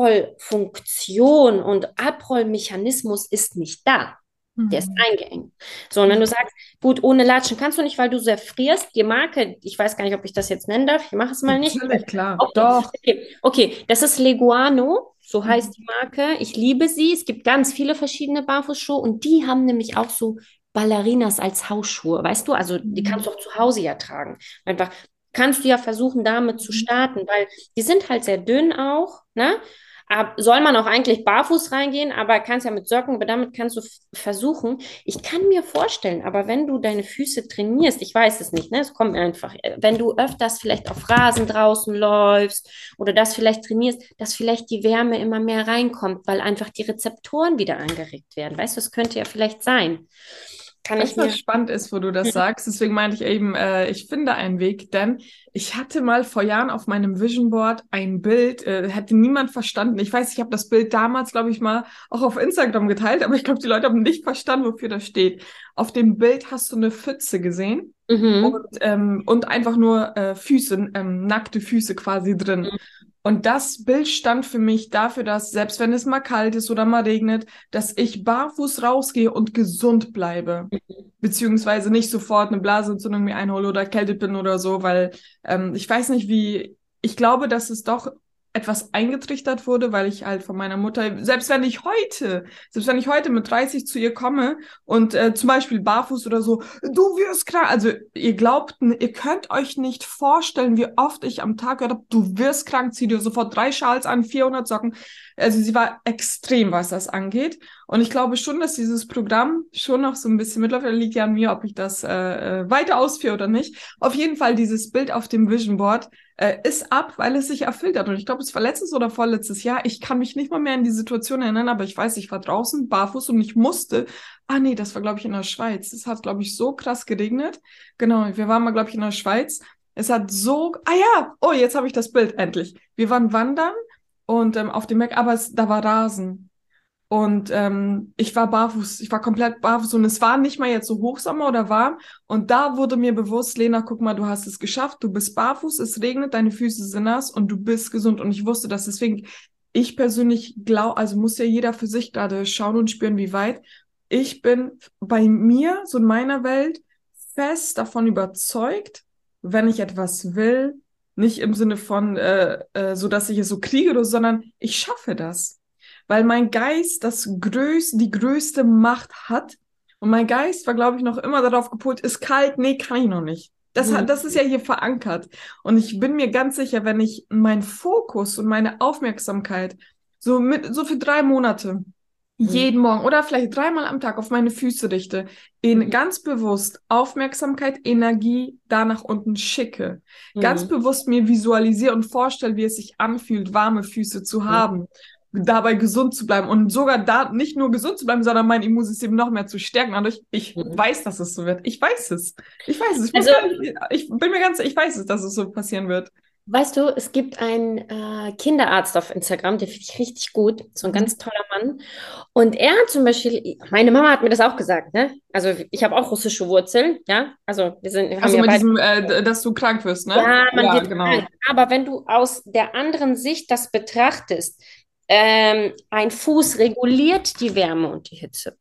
Abrollfunktion und Abrollmechanismus ist nicht da. Der ist Mhm. eingeengt. So, und wenn du sagst, gut, ohne Latschen kannst du nicht, weil du sehr frierst, die Marke, ich weiß gar nicht, ob ich das jetzt nennen darf, ich mache es mal nicht. Natürlich, klar. Okay, Doch. okay, okay, das ist Leguano, so Mhm. heißt die Marke. Ich liebe sie. Es gibt ganz viele verschiedene Barfußschuhe und die haben nämlich auch so Ballerinas als Hausschuhe, weißt du? Also die kannst Mhm. du auch zu Hause ja tragen. Einfach kannst du ja versuchen, damit zu Mhm. starten, weil die sind halt sehr dünn auch, ne? Ab, soll man auch eigentlich barfuß reingehen, aber kannst ja mit Socken, aber damit kannst du f- versuchen. Ich kann mir vorstellen, aber wenn du deine Füße trainierst, ich weiß es nicht, ne? Es kommt mir einfach, äh, wenn du öfters vielleicht auf Rasen draußen läufst oder das vielleicht trainierst, dass vielleicht die Wärme immer mehr reinkommt, weil einfach die Rezeptoren wieder angeregt werden. Weißt du, das könnte ja vielleicht sein. Kann ich Weißt du, was mir. spannend ist, wo du das sagst? Deswegen meinte ich eben, äh, ich finde einen Weg, denn ich hatte mal vor Jahren auf meinem Vision Board ein Bild, äh, hätte niemand verstanden. Ich weiß, ich habe das Bild damals, glaube ich, mal auch auf Instagram geteilt, aber ich glaube, die Leute haben nicht verstanden, wofür das steht. Auf dem Bild hast du eine Pfütze gesehen und, Mhm. ähm, und einfach nur äh, Füße, ähm, nackte Füße quasi drin. Und das Bild stand für mich dafür, dass selbst wenn es mal kalt ist oder mal regnet, dass ich barfuß rausgehe und gesund bleibe. Beziehungsweise nicht sofort eine Blasenentzündung mir einhole oder erkältet bin oder so, weil ähm, ich weiß nicht, wie, ich glaube, dass es doch etwas eingetrichtert wurde, weil ich halt von meiner Mutter, selbst wenn ich heute, selbst wenn ich heute mit dreißig zu ihr komme und äh, zum Beispiel barfuß oder so, du wirst krank, also ihr glaubt, ihr könnt euch nicht vorstellen, wie oft ich am Tag gehört habe, du wirst krank, zieh dir sofort drei Schals an, vierhundert Socken. Also sie war extrem, was das angeht. Und ich glaube schon, dass dieses Programm schon noch so ein bisschen, mittlerweile liegt ja an mir, ob ich das äh, äh, weiter ausführe oder nicht. Auf jeden Fall dieses Bild auf dem Vision Board äh, ist ab, weil es sich erfüllt hat. Und ich glaube, es war letztes oder vorletztes Jahr. Ich kann mich nicht mal mehr an die Situation erinnern, aber ich weiß, ich war draußen barfuß und ich musste. Ah nee, das war, glaube ich, in der Schweiz. Es hat, glaube ich, so krass geregnet. Genau, wir waren mal, glaube ich, in der Schweiz. Es hat so. Ah ja, oh, jetzt habe ich das Bild endlich. Wir waren wandern und ähm, auf dem Mac, aber es, da war Rasen. Und ähm, ich war barfuß, ich war komplett barfuß und es war nicht mal jetzt so Hochsommer oder warm. Und da wurde mir bewusst, Lena, guck mal, du hast es geschafft, du bist barfuß, es regnet, deine Füße sind nass und du bist gesund. Und ich wusste das. Deswegen, ich persönlich glaube, also muss ja jeder für sich gerade schauen und spüren, wie weit. Ich bin bei mir, so in meiner Welt, fest davon überzeugt, wenn ich etwas will, nicht im Sinne von, äh, äh, so dass ich es so kriege oder so, sondern ich schaffe das, weil mein Geist das größte, die größte Macht hat. Und mein Geist war, glaube ich, noch immer darauf gepolt, ist kalt, nee, kann ich noch nicht. Das, hat, Mhm. das ist ja hier verankert. Und ich bin mir ganz sicher, wenn ich meinen Fokus und meine Aufmerksamkeit so mit, so für drei Monate Mhm. jeden Morgen oder vielleicht dreimal am Tag auf meine Füße richte, in Mhm. ganz bewusst Aufmerksamkeit, Energie da nach unten schicke, ganz Mhm. bewusst mir visualisiere und vorstelle, wie es sich anfühlt, warme Füße zu haben, dabei gesund zu bleiben und sogar da nicht nur gesund zu bleiben, sondern mein Immunsystem noch mehr zu stärken. Dadurch, ich Mhm. weiß, dass es so wird. Ich weiß es. Ich weiß es. Ich muss Also, gar nicht, ich bin mir ganz, ich weiß es, dass es so passieren wird. weißt du, es gibt einen äh, Kinderarzt auf Instagram, den finde ich richtig gut, so ein Mhm. ganz toller Mann. Und er zum Beispiel, meine Mama hat mir das auch gesagt, ne? Also ich habe auch russische Wurzeln, ja? Also wir sind, wir haben Also ja mit beide, diesem, äh, dass du krank wirst, ne? ja, man Ja, wird krank. genau. Aber wenn du aus der anderen Sicht das betrachtest, ähm, ein Fuß reguliert die Wärme und die Hitze.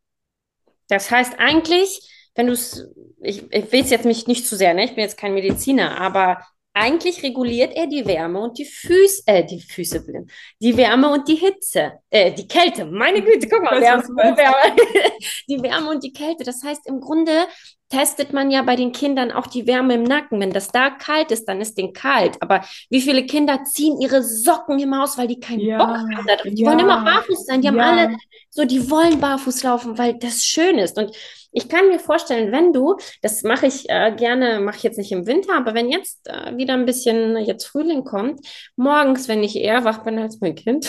Das heißt eigentlich, wenn du es, ich, ich will es jetzt mich nicht zu sehr, ne? Ich bin jetzt kein Mediziner, aber eigentlich reguliert er die Wärme und die Füße, äh, die Füße, blind, die Wärme und die Hitze, äh, die Kälte. Meine Güte, guck Ich mal, weiß, wir haben was du nur meinst. Wärme. Die Wärme und die Kälte. Das heißt, im Grunde testet man ja bei den Kindern auch die Wärme im Nacken. Wenn das da kalt ist, dann ist denen kalt. Aber wie viele Kinder ziehen ihre Socken immer aus, weil die keinen Bock Ja, haben da drauf? Die wollen immer ja, barfuß sein. Die haben alle ja. so, die wollen barfuß laufen, weil das schön ist. Und ich kann mir vorstellen, wenn du, das mache ich äh, gerne, mache ich jetzt nicht im Winter, aber wenn jetzt äh, wieder ein bisschen jetzt Frühling kommt, morgens, wenn ich eher wach bin als mein Kind,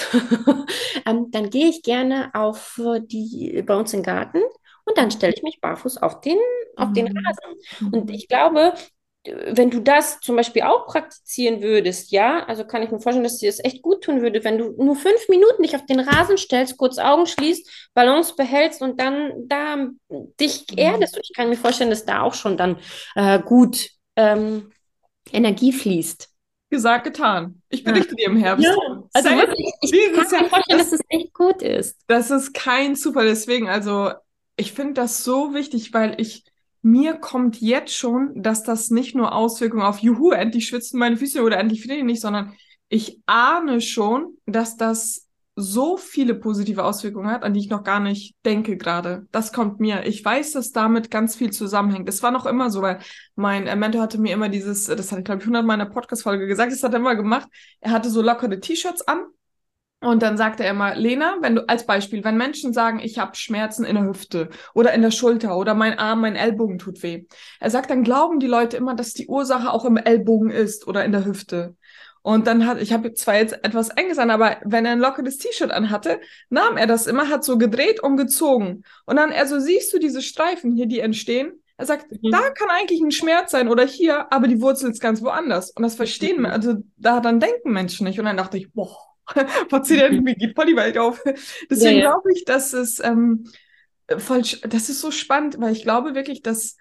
ähm, dann gehe ich gerne auf äh, die bei uns im Garten und dann stelle ich mich barfuß auf den, auf den Mhm. Rasen. Und Mhm. ich glaube, wenn du das zum Beispiel auch praktizieren würdest, ja, also kann ich mir vorstellen, dass dir das echt gut tun würde, wenn du nur fünf Minuten dich auf den Rasen stellst, kurz Augen schließt, Balance behältst und dann da dich Mhm. erdest. Und ich kann mir vorstellen, dass da auch schon dann äh, gut ähm, Energie fließt. Gesagt, getan. Ich Ja. berichte dir im Ja, Herbst. also Safe. wirklich, ich kann Dieses Jahr. mir vorstellen, dass Das, es echt gut ist. das ist kein Zufall. Deswegen, also, ich finde das so wichtig, weil ich, mir kommt jetzt schon, dass das nicht nur Auswirkungen auf Juhu, endlich schwitzen meine Füße oder endlich friere ich nicht, sondern ich ahne schon, dass das so viele positive Auswirkungen hat, an die ich noch gar nicht denke gerade. Das kommt mir. Ich weiß, dass damit ganz viel zusammenhängt. Das war noch immer so, weil mein äh, Mentor hatte mir immer dieses, das hatte ich glaube ich hundert Mal in der Podcast-Folge gesagt, das hat er immer gemacht. Er hatte so lockere T-Shirts an. Und dann sagte er immer, Lena, wenn du als Beispiel, wenn Menschen sagen, ich habe Schmerzen in der Hüfte oder in der Schulter oder mein Arm, mein Ellbogen tut weh. Er sagt, dann glauben die Leute immer, dass die Ursache auch im Ellbogen ist oder in der Hüfte. Und dann hat, ich habe zwar jetzt etwas enges an, aber wenn er ein lockeres T-Shirt anhatte, nahm er das immer, hat so gedreht und gezogen. Und dann, also siehst du diese Streifen hier, die entstehen? Er sagt, da Mhm. kann eigentlich ein Schmerz sein oder hier, aber die Wurzel ist ganz woanders. Und das verstehen, Mhm. also da dann denken Menschen nicht. Und dann dachte ich, boah. Patient, Mhm. mir geht voll die Welt auf. Ja, Deswegen ja. glaube ich, dass es ähm, voll, das ist so spannend, weil ich glaube wirklich, dass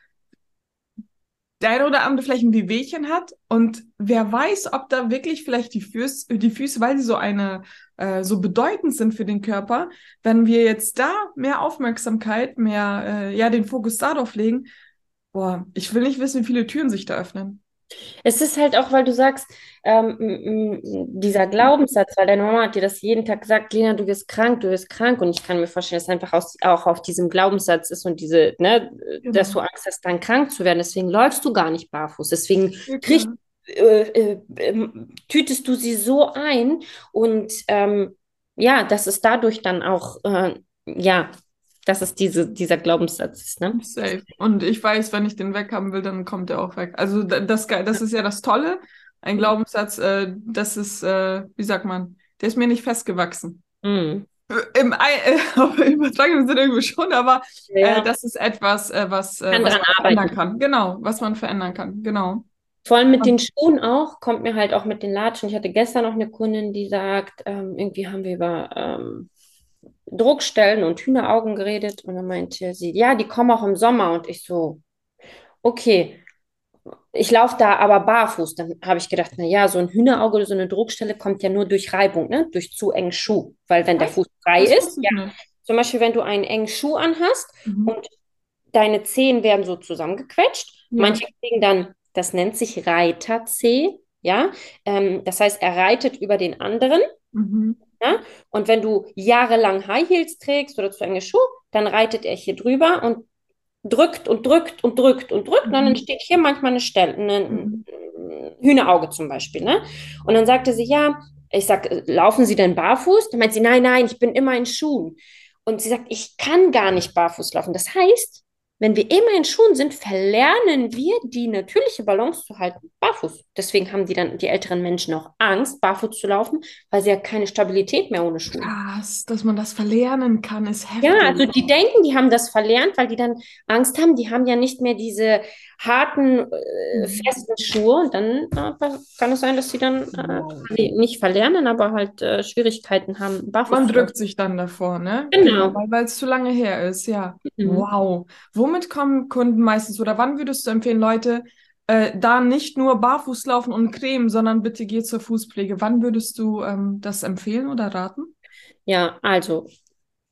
der eine oder andere vielleicht ein Wehwehchen hat und wer weiß, ob da wirklich vielleicht die Füße, die Füße, weil sie so eine, äh, so bedeutend sind für den Körper, wenn wir jetzt da mehr Aufmerksamkeit, mehr, äh, ja, den Fokus darauf legen, boah, ich will nicht wissen, wie viele Türen sich da öffnen. Es ist halt auch, weil du sagst, ähm, m- m- dieser Glaubenssatz, weil deine Mama hat dir das jeden Tag gesagt, Lena, du wirst krank, du wirst krank. Und ich kann mir vorstellen, dass es einfach aus, auch auf diesem Glaubenssatz ist und diese, ne, dass Genau. du Angst hast, dann krank zu werden. Deswegen läufst du gar nicht barfuß. Deswegen Ja, kriegst, klar. äh, äh, ähm, tütest du sie so ein und ähm, ja, dass es dadurch dann auch, äh, ja, dass es diese, dieser Glaubenssatz ist, ne? Safe. Und ich weiß, wenn ich den weghaben will, dann kommt er auch weg. Also da- das, Ge- das ist ja das Tolle. Ein Glaubenssatz, äh, das ist, äh, wie sagt man, der ist mir nicht festgewachsen. Mhm. Äh, Im, Ei- äh, im übertragenen Sinne irgendwie schon, aber äh, Ja, das ist etwas, äh, was, äh, kann was dran man verändern arbeiten. kann. Genau, was man verändern kann. Genau. Vor allem mit den Schuhen auch, kommt mir halt auch mit den Latschen. Ich hatte gestern noch eine Kundin, die sagt, ähm, irgendwie haben wir über ähm, Druckstellen und Hühneraugen geredet und dann meinte sie, ja, die kommen auch im Sommer und ich so, okay, ich laufe da aber barfuß. Dann habe ich gedacht, na ja, so ein Hühnerauge oder so eine Druckstelle kommt ja nur durch Reibung, ne? Durch zu engen Schuh, weil wenn der Echt? Fuß frei Das ist, wusste ich ja, nicht. zum Beispiel wenn du einen engen Schuh anhast Mhm. und deine Zehen werden so zusammengequetscht. Ja. Manche kriegen dann, das nennt sich Reiterzeh, ja. Ähm, das heißt, er reitet über den anderen. Mhm. Ja? Und wenn du jahrelang High Heels trägst oder zu enge Schuhe, dann reitet er hier drüber und drückt und drückt und drückt und drückt. Und dann Mhm. entsteht hier manchmal eine Stelle, ein Mhm. Hühnerauge zum Beispiel. Ne? Und dann sagte sie, ja, ich sag, laufen Sie denn barfuß? Dann meint sie, nein, nein, ich bin immer in Schuhen. Und sie sagt, ich kann gar nicht barfuß laufen. Das heißt, wenn wir immer in Schuhen sind, verlernen wir die natürliche Balance zu halten, barfuß. Deswegen haben die dann die älteren Menschen auch Angst, barfuß zu laufen, weil sie ja keine Stabilität mehr ohne Schuhe. Krass, dass man das verlernen kann, ist Ja, heftig. also die denken, die haben das verlernt, weil die dann Angst haben. Die haben ja nicht mehr diese harten, äh, Mhm. festen Schuhe. Und dann äh, kann es sein, dass sie dann äh, Wow. quasi nicht verlernen, aber halt äh, Schwierigkeiten haben, barfuß Man zu laufen. drückt sich dann davor, ne? Genau, Genau. weil weil es zu lange her ist, ja. Mhm. Wow. Womit kommen Kunden meistens oder wann würdest du empfehlen, Leute, äh, da nicht nur barfuß laufen und Creme, sondern bitte geh zur Fußpflege. Wann würdest du ähm, das empfehlen oder raten? Ja, also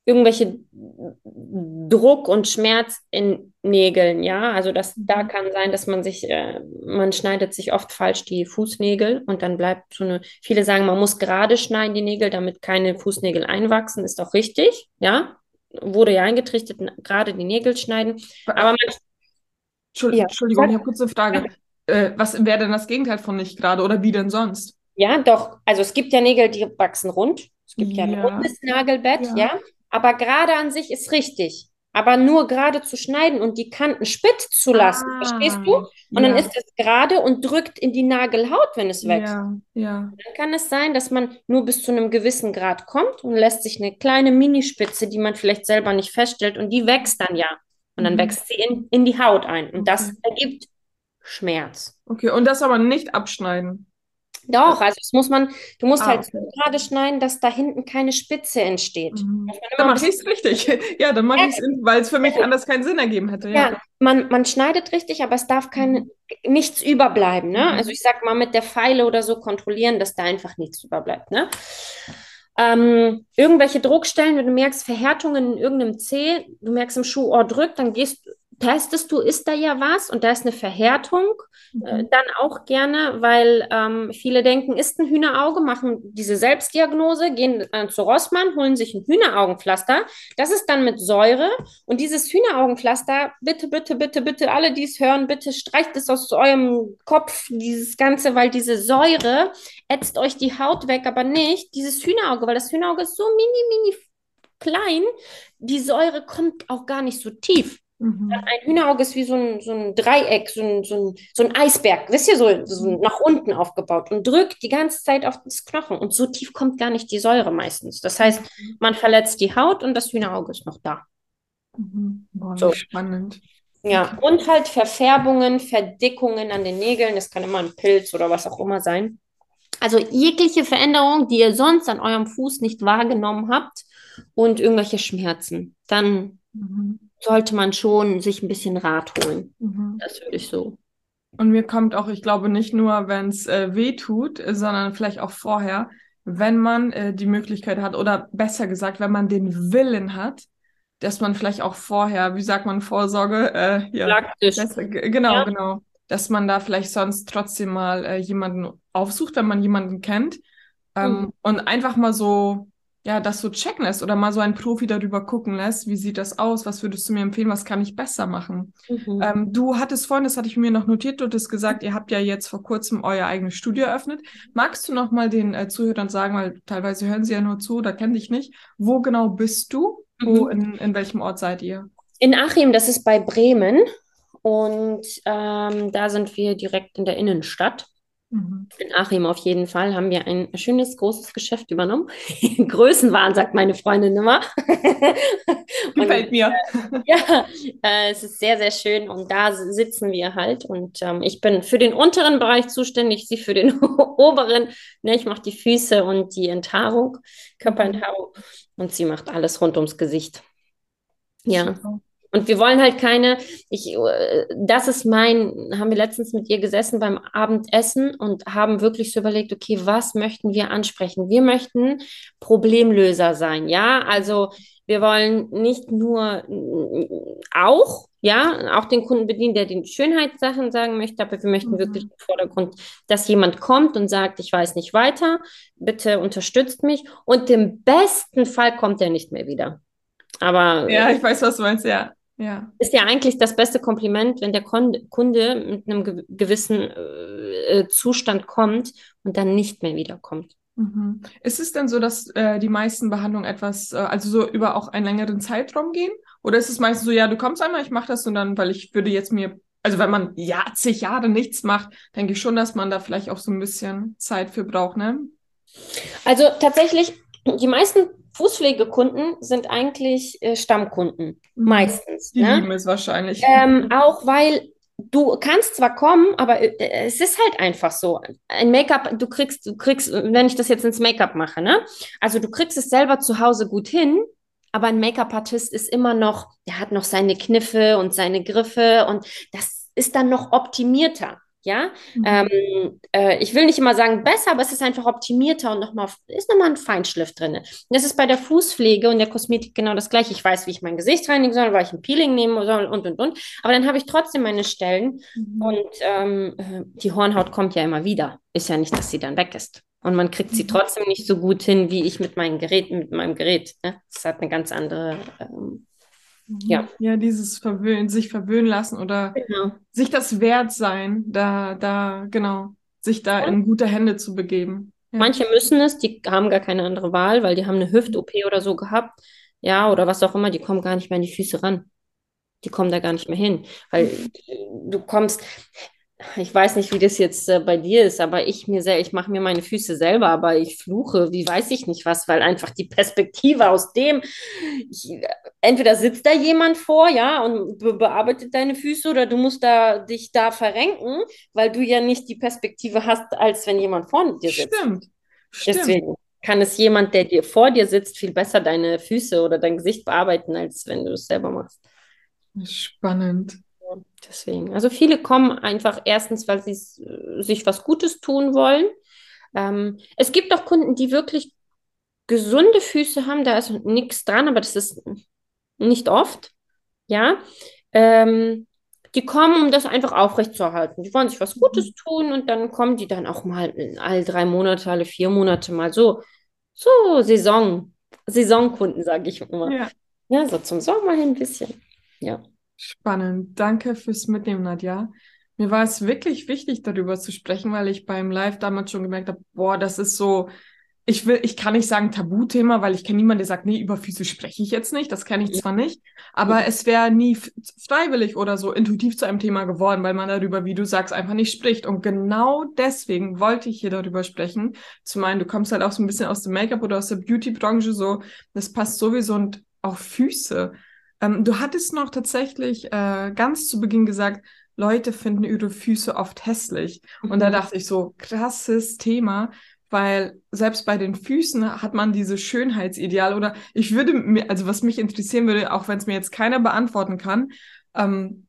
irgendwelche Druck und Schmerz in Nägeln, ja. Also das, da Mhm. kann sein, dass man sich, äh, man schneidet sich oft falsch die Fußnägel und dann bleibt so eine, viele sagen, man muss gerade schneiden die Nägel, damit keine Fußnägel einwachsen, ist auch richtig, ja. Wurde ja eingetrichtert, gerade die Nägel schneiden. Aber man, Entschuld- ja, Entschuldigung, ich sag, habe kurz eine Frage. Äh, was wäre denn das Gegenteil von nicht gerade oder wie denn sonst? ja, doch. Also es gibt ja Nägel, die wachsen rund. Es gibt ja ein Ja, rundes Nagelbett, ja. ja. Aber gerade an sich ist richtig. Aber nur gerade zu schneiden und die Kanten spitz zu lassen, verstehst du? Ah, Und dann ja, ist es gerade und drückt in die Nagelhaut, wenn es wächst. ja, ja. Dann kann es sein, dass man nur bis zu einem gewissen Grad kommt und lässt sich eine kleine Minispitze, die man vielleicht selber nicht feststellt, und die wächst dann ja. Und dann Mhm. wächst sie in, in die Haut ein. Und Okay. das ergibt Schmerz. Okay, und das aber nicht abschneiden. Doch, also das muss man, du musst Ah, halt so okay. gerade schneiden, dass da hinten keine Spitze entsteht. Muss Mhm. man immer Dann ein mache bisschen, ich es richtig. Ja, dann mache ich es, weil es für mich anders keinen Sinn ergeben hätte, ja. ja, man, man schneidet richtig, aber es darf kein, Mhm. nichts überbleiben, ne? Also Mhm. ich sag mal mit der Feile oder so kontrollieren, dass da einfach nichts überbleibt, ne? Ähm, irgendwelche Druckstellen, wenn du merkst Verhärtungen in irgendeinem Zeh, du merkst im Schuh, oh, drückt, dann gehst, testest du, ist da ja was und da ist eine Verhärtung, äh, Mhm. dann auch gerne, weil ähm, viele denken, ist ein Hühnerauge, machen diese Selbstdiagnose, gehen äh, zu Rossmann, holen sich ein Hühneraugenpflaster. Das ist dann mit Säure und dieses Hühneraugenpflaster, bitte, bitte, bitte, bitte, alle, die es hören, bitte streicht es aus eurem Kopf, dieses Ganze, weil diese Säure ätzt euch die Haut weg, aber nicht dieses Hühnerauge, weil das Hühnerauge ist so mini, mini klein. Die Säure kommt auch gar nicht so tief. Mhm. Ein Hühnerauge ist wie so ein, so ein Dreieck, so ein, so ein, so ein Eisberg, wisst ihr, so, so Mhm. nach unten aufgebaut und drückt die ganze Zeit auf das Knochen. Und so tief kommt gar nicht die Säure meistens. Das heißt, Mhm. man verletzt die Haut und das Hühnerauge ist noch da. Mhm. Boah, wie So. spannend. Ja, Okay. und halt Verfärbungen, Verdickungen an den Nägeln. Das kann immer ein Pilz oder was auch immer sein. Also jegliche Veränderung, die ihr sonst an eurem Fuß nicht wahrgenommen habt und irgendwelche Schmerzen, dann Mhm. sollte man schon sich ein bisschen Rat holen. Mhm. Das würde ich so. Und mir kommt auch, ich glaube, nicht nur, wenn es äh, weh tut, äh, sondern vielleicht auch vorher, wenn man äh, die Möglichkeit hat, oder besser gesagt, wenn man den Willen hat, dass man vielleicht auch vorher, wie sagt man, Vorsorge, äh, ja, Praktisch. das, g- genau, Ja. genau, dass man da vielleicht sonst trotzdem mal äh, jemanden aufsucht, wenn man jemanden kennt, Mhm. ähm, und einfach mal so, ja, das so checken lässt oder mal so einen Profi darüber gucken lässt, wie sieht das aus, was würdest du mir empfehlen, was kann ich besser machen? Mhm. Ähm, du hattest vorhin, das hatte ich mir noch notiert, du hattest gesagt, ihr habt ja jetzt vor kurzem euer eigenes Studio eröffnet. Magst du noch mal den äh, Zuhörern sagen, weil teilweise hören sie ja nur zu oder kennen dich nicht, wo genau bist du? Wo, Mhm. in, in welchem Ort seid ihr? In Achim, das ist bei Bremen. Und ähm, da sind wir direkt in der Innenstadt. Mhm. In Achim auf jeden Fall haben wir ein schönes, großes Geschäft übernommen. Größenwahn, sagt meine Freundin immer. Und Gefällt mir. ja, äh, es ist sehr, sehr schön und da sitzen wir halt und ähm, ich bin für den unteren Bereich zuständig, sie für den oberen. Ne, ich mache die Füße und die Enthaarung, Mhm. Körperenthaarung und sie macht alles rund ums Gesicht. Ja. Super. Und wir wollen halt keine, ich, äh, das ist mein, haben wir letztens mit ihr gesessen beim Abendessen und haben wirklich so überlegt, okay, was möchten wir ansprechen? Wir möchten Problemlöser sein, ja? Also wir wollen nicht nur äh, auch, ja, auch den Kunden bedienen, der den Schönheitssachen sagen möchte, aber wir möchten wirklich Mhm. im Vordergrund, dass jemand kommt und sagt, ich weiß nicht weiter, bitte unterstützt mich und im besten Fall kommt er nicht mehr wieder. Aber Ja, ich weiß, was du meinst, ja. Ja. ist ja eigentlich das beste Kompliment, wenn der Kunde, Kunde mit einem ge gewissen äh, äh, Zustand kommt und dann nicht mehr wiederkommt. Mhm. Ist es denn so, dass äh, die meisten Behandlungen etwas, äh, also so über auch einen längeren Zeitraum gehen? Oder ist es meistens so, ja, du kommst einmal, ich mache das und dann, weil ich würde jetzt mir, also wenn man ja zig Jahre nichts macht, denke ich schon, dass man da vielleicht auch so ein bisschen Zeit für braucht, ne? Also tatsächlich, die meisten Fußpflegekunden sind eigentlich äh, Stammkunden, Mhm. meistens. Die Ne? lieben es wahrscheinlich. Ähm, auch weil du kannst zwar kommen, aber äh, es ist halt einfach so. Ein Make-up, du kriegst, du kriegst, wenn ich das jetzt ins Make-up mache, ne? Also du kriegst es selber zu Hause gut hin, aber ein Make-up-Artist ist immer noch, der hat noch seine Kniffe und seine Griffe und das ist dann noch optimierter. Ja, Mhm. ähm, äh, ich will nicht immer sagen besser, aber es ist einfach optimierter und nochmal, ist nochmal ein Feinschliff drin. Das ist bei der Fußpflege und der Kosmetik genau das Gleiche. Ich weiß, wie ich mein Gesicht reinigen soll, weil ich ein Peeling nehmen soll und, und, und. Aber dann habe ich trotzdem meine Stellen Mhm. und ähm, äh, die Hornhaut kommt ja immer wieder. Ist ja nicht, dass sie dann weg ist. Und man kriegt sie Mhm. trotzdem nicht so gut hin, wie ich mit meinen Geräten, mit meinem Gerät. Ne? Das hat eine ganz andere, ähm, ja. Mhm. Ja, dieses Verwöhnen, sich verwöhnen lassen oder Genau. sich das wert sein, da, da, genau, sich da in gute Hände zu begeben. Ja. Manche müssen es, die haben gar keine andere Wahl, weil die haben eine Hüft-O P oder so gehabt. Ja, oder was auch immer, die kommen gar nicht mehr an die Füße ran. Die kommen da gar nicht mehr hin. Weil Mhm. äh, du kommst, ich weiß nicht, wie das jetzt äh, bei dir ist, aber ich mir sel ich mache mir meine Füße selber, aber ich fluche, wie weiß ich nicht was, weil einfach die Perspektive aus dem, ich, entweder sitzt da jemand vor, ja, und be bearbeitet deine Füße oder du musst da dich da verrenken, weil du ja nicht die Perspektive hast, als wenn jemand vor dir sitzt. Stimmt, stimmt. Deswegen kann es jemand, der dir vor dir sitzt, viel besser deine Füße oder dein Gesicht bearbeiten, als wenn du es selber machst. Spannend. Ja, deswegen. Also viele kommen einfach erstens, weil sie äh, sich was Gutes tun wollen. Ähm, es gibt auch Kunden, die wirklich gesunde Füße haben, da ist nichts dran, aber das ist nicht oft. Ja. Ähm, Die kommen, um das einfach aufrechtzuerhalten. Die wollen sich was Mhm. Gutes tun und dann kommen die dann auch mal in alle drei Monate, alle vier Monate mal so. So, Saison, Saisonkunden, sage ich immer. Ja, Ja, so zum Sommer hin ein bisschen. Ja. spannend. Danke fürs Mitnehmen, Nadja. Mir war es wirklich wichtig, darüber zu sprechen, weil ich beim Live damals schon gemerkt habe, boah, das ist so, ich will, ich kann nicht sagen Tabuthema, weil ich kenne niemanden, der sagt, nee, über Füße spreche ich jetzt nicht. Das kenne ich zwar nicht, aber es wäre nie f- freiwillig oder so intuitiv zu einem Thema geworden, weil man darüber, wie du sagst, einfach nicht spricht. Und genau deswegen wollte ich hier darüber sprechen. Zu meinen, du kommst halt auch so ein bisschen aus dem Make-up oder aus der Beauty-Branche, so, das passt sowieso und auch Füße. Ähm, du hattest noch tatsächlich äh, ganz zu Beginn gesagt, Leute finden ihre Füße oft hässlich. Und da Mhm. dachte ich so, krasses Thema, weil selbst bei den Füßen hat man dieses Schönheitsideal oder ich würde mir, also was mich interessieren würde, auch wenn es mir jetzt keiner beantworten kann, ähm,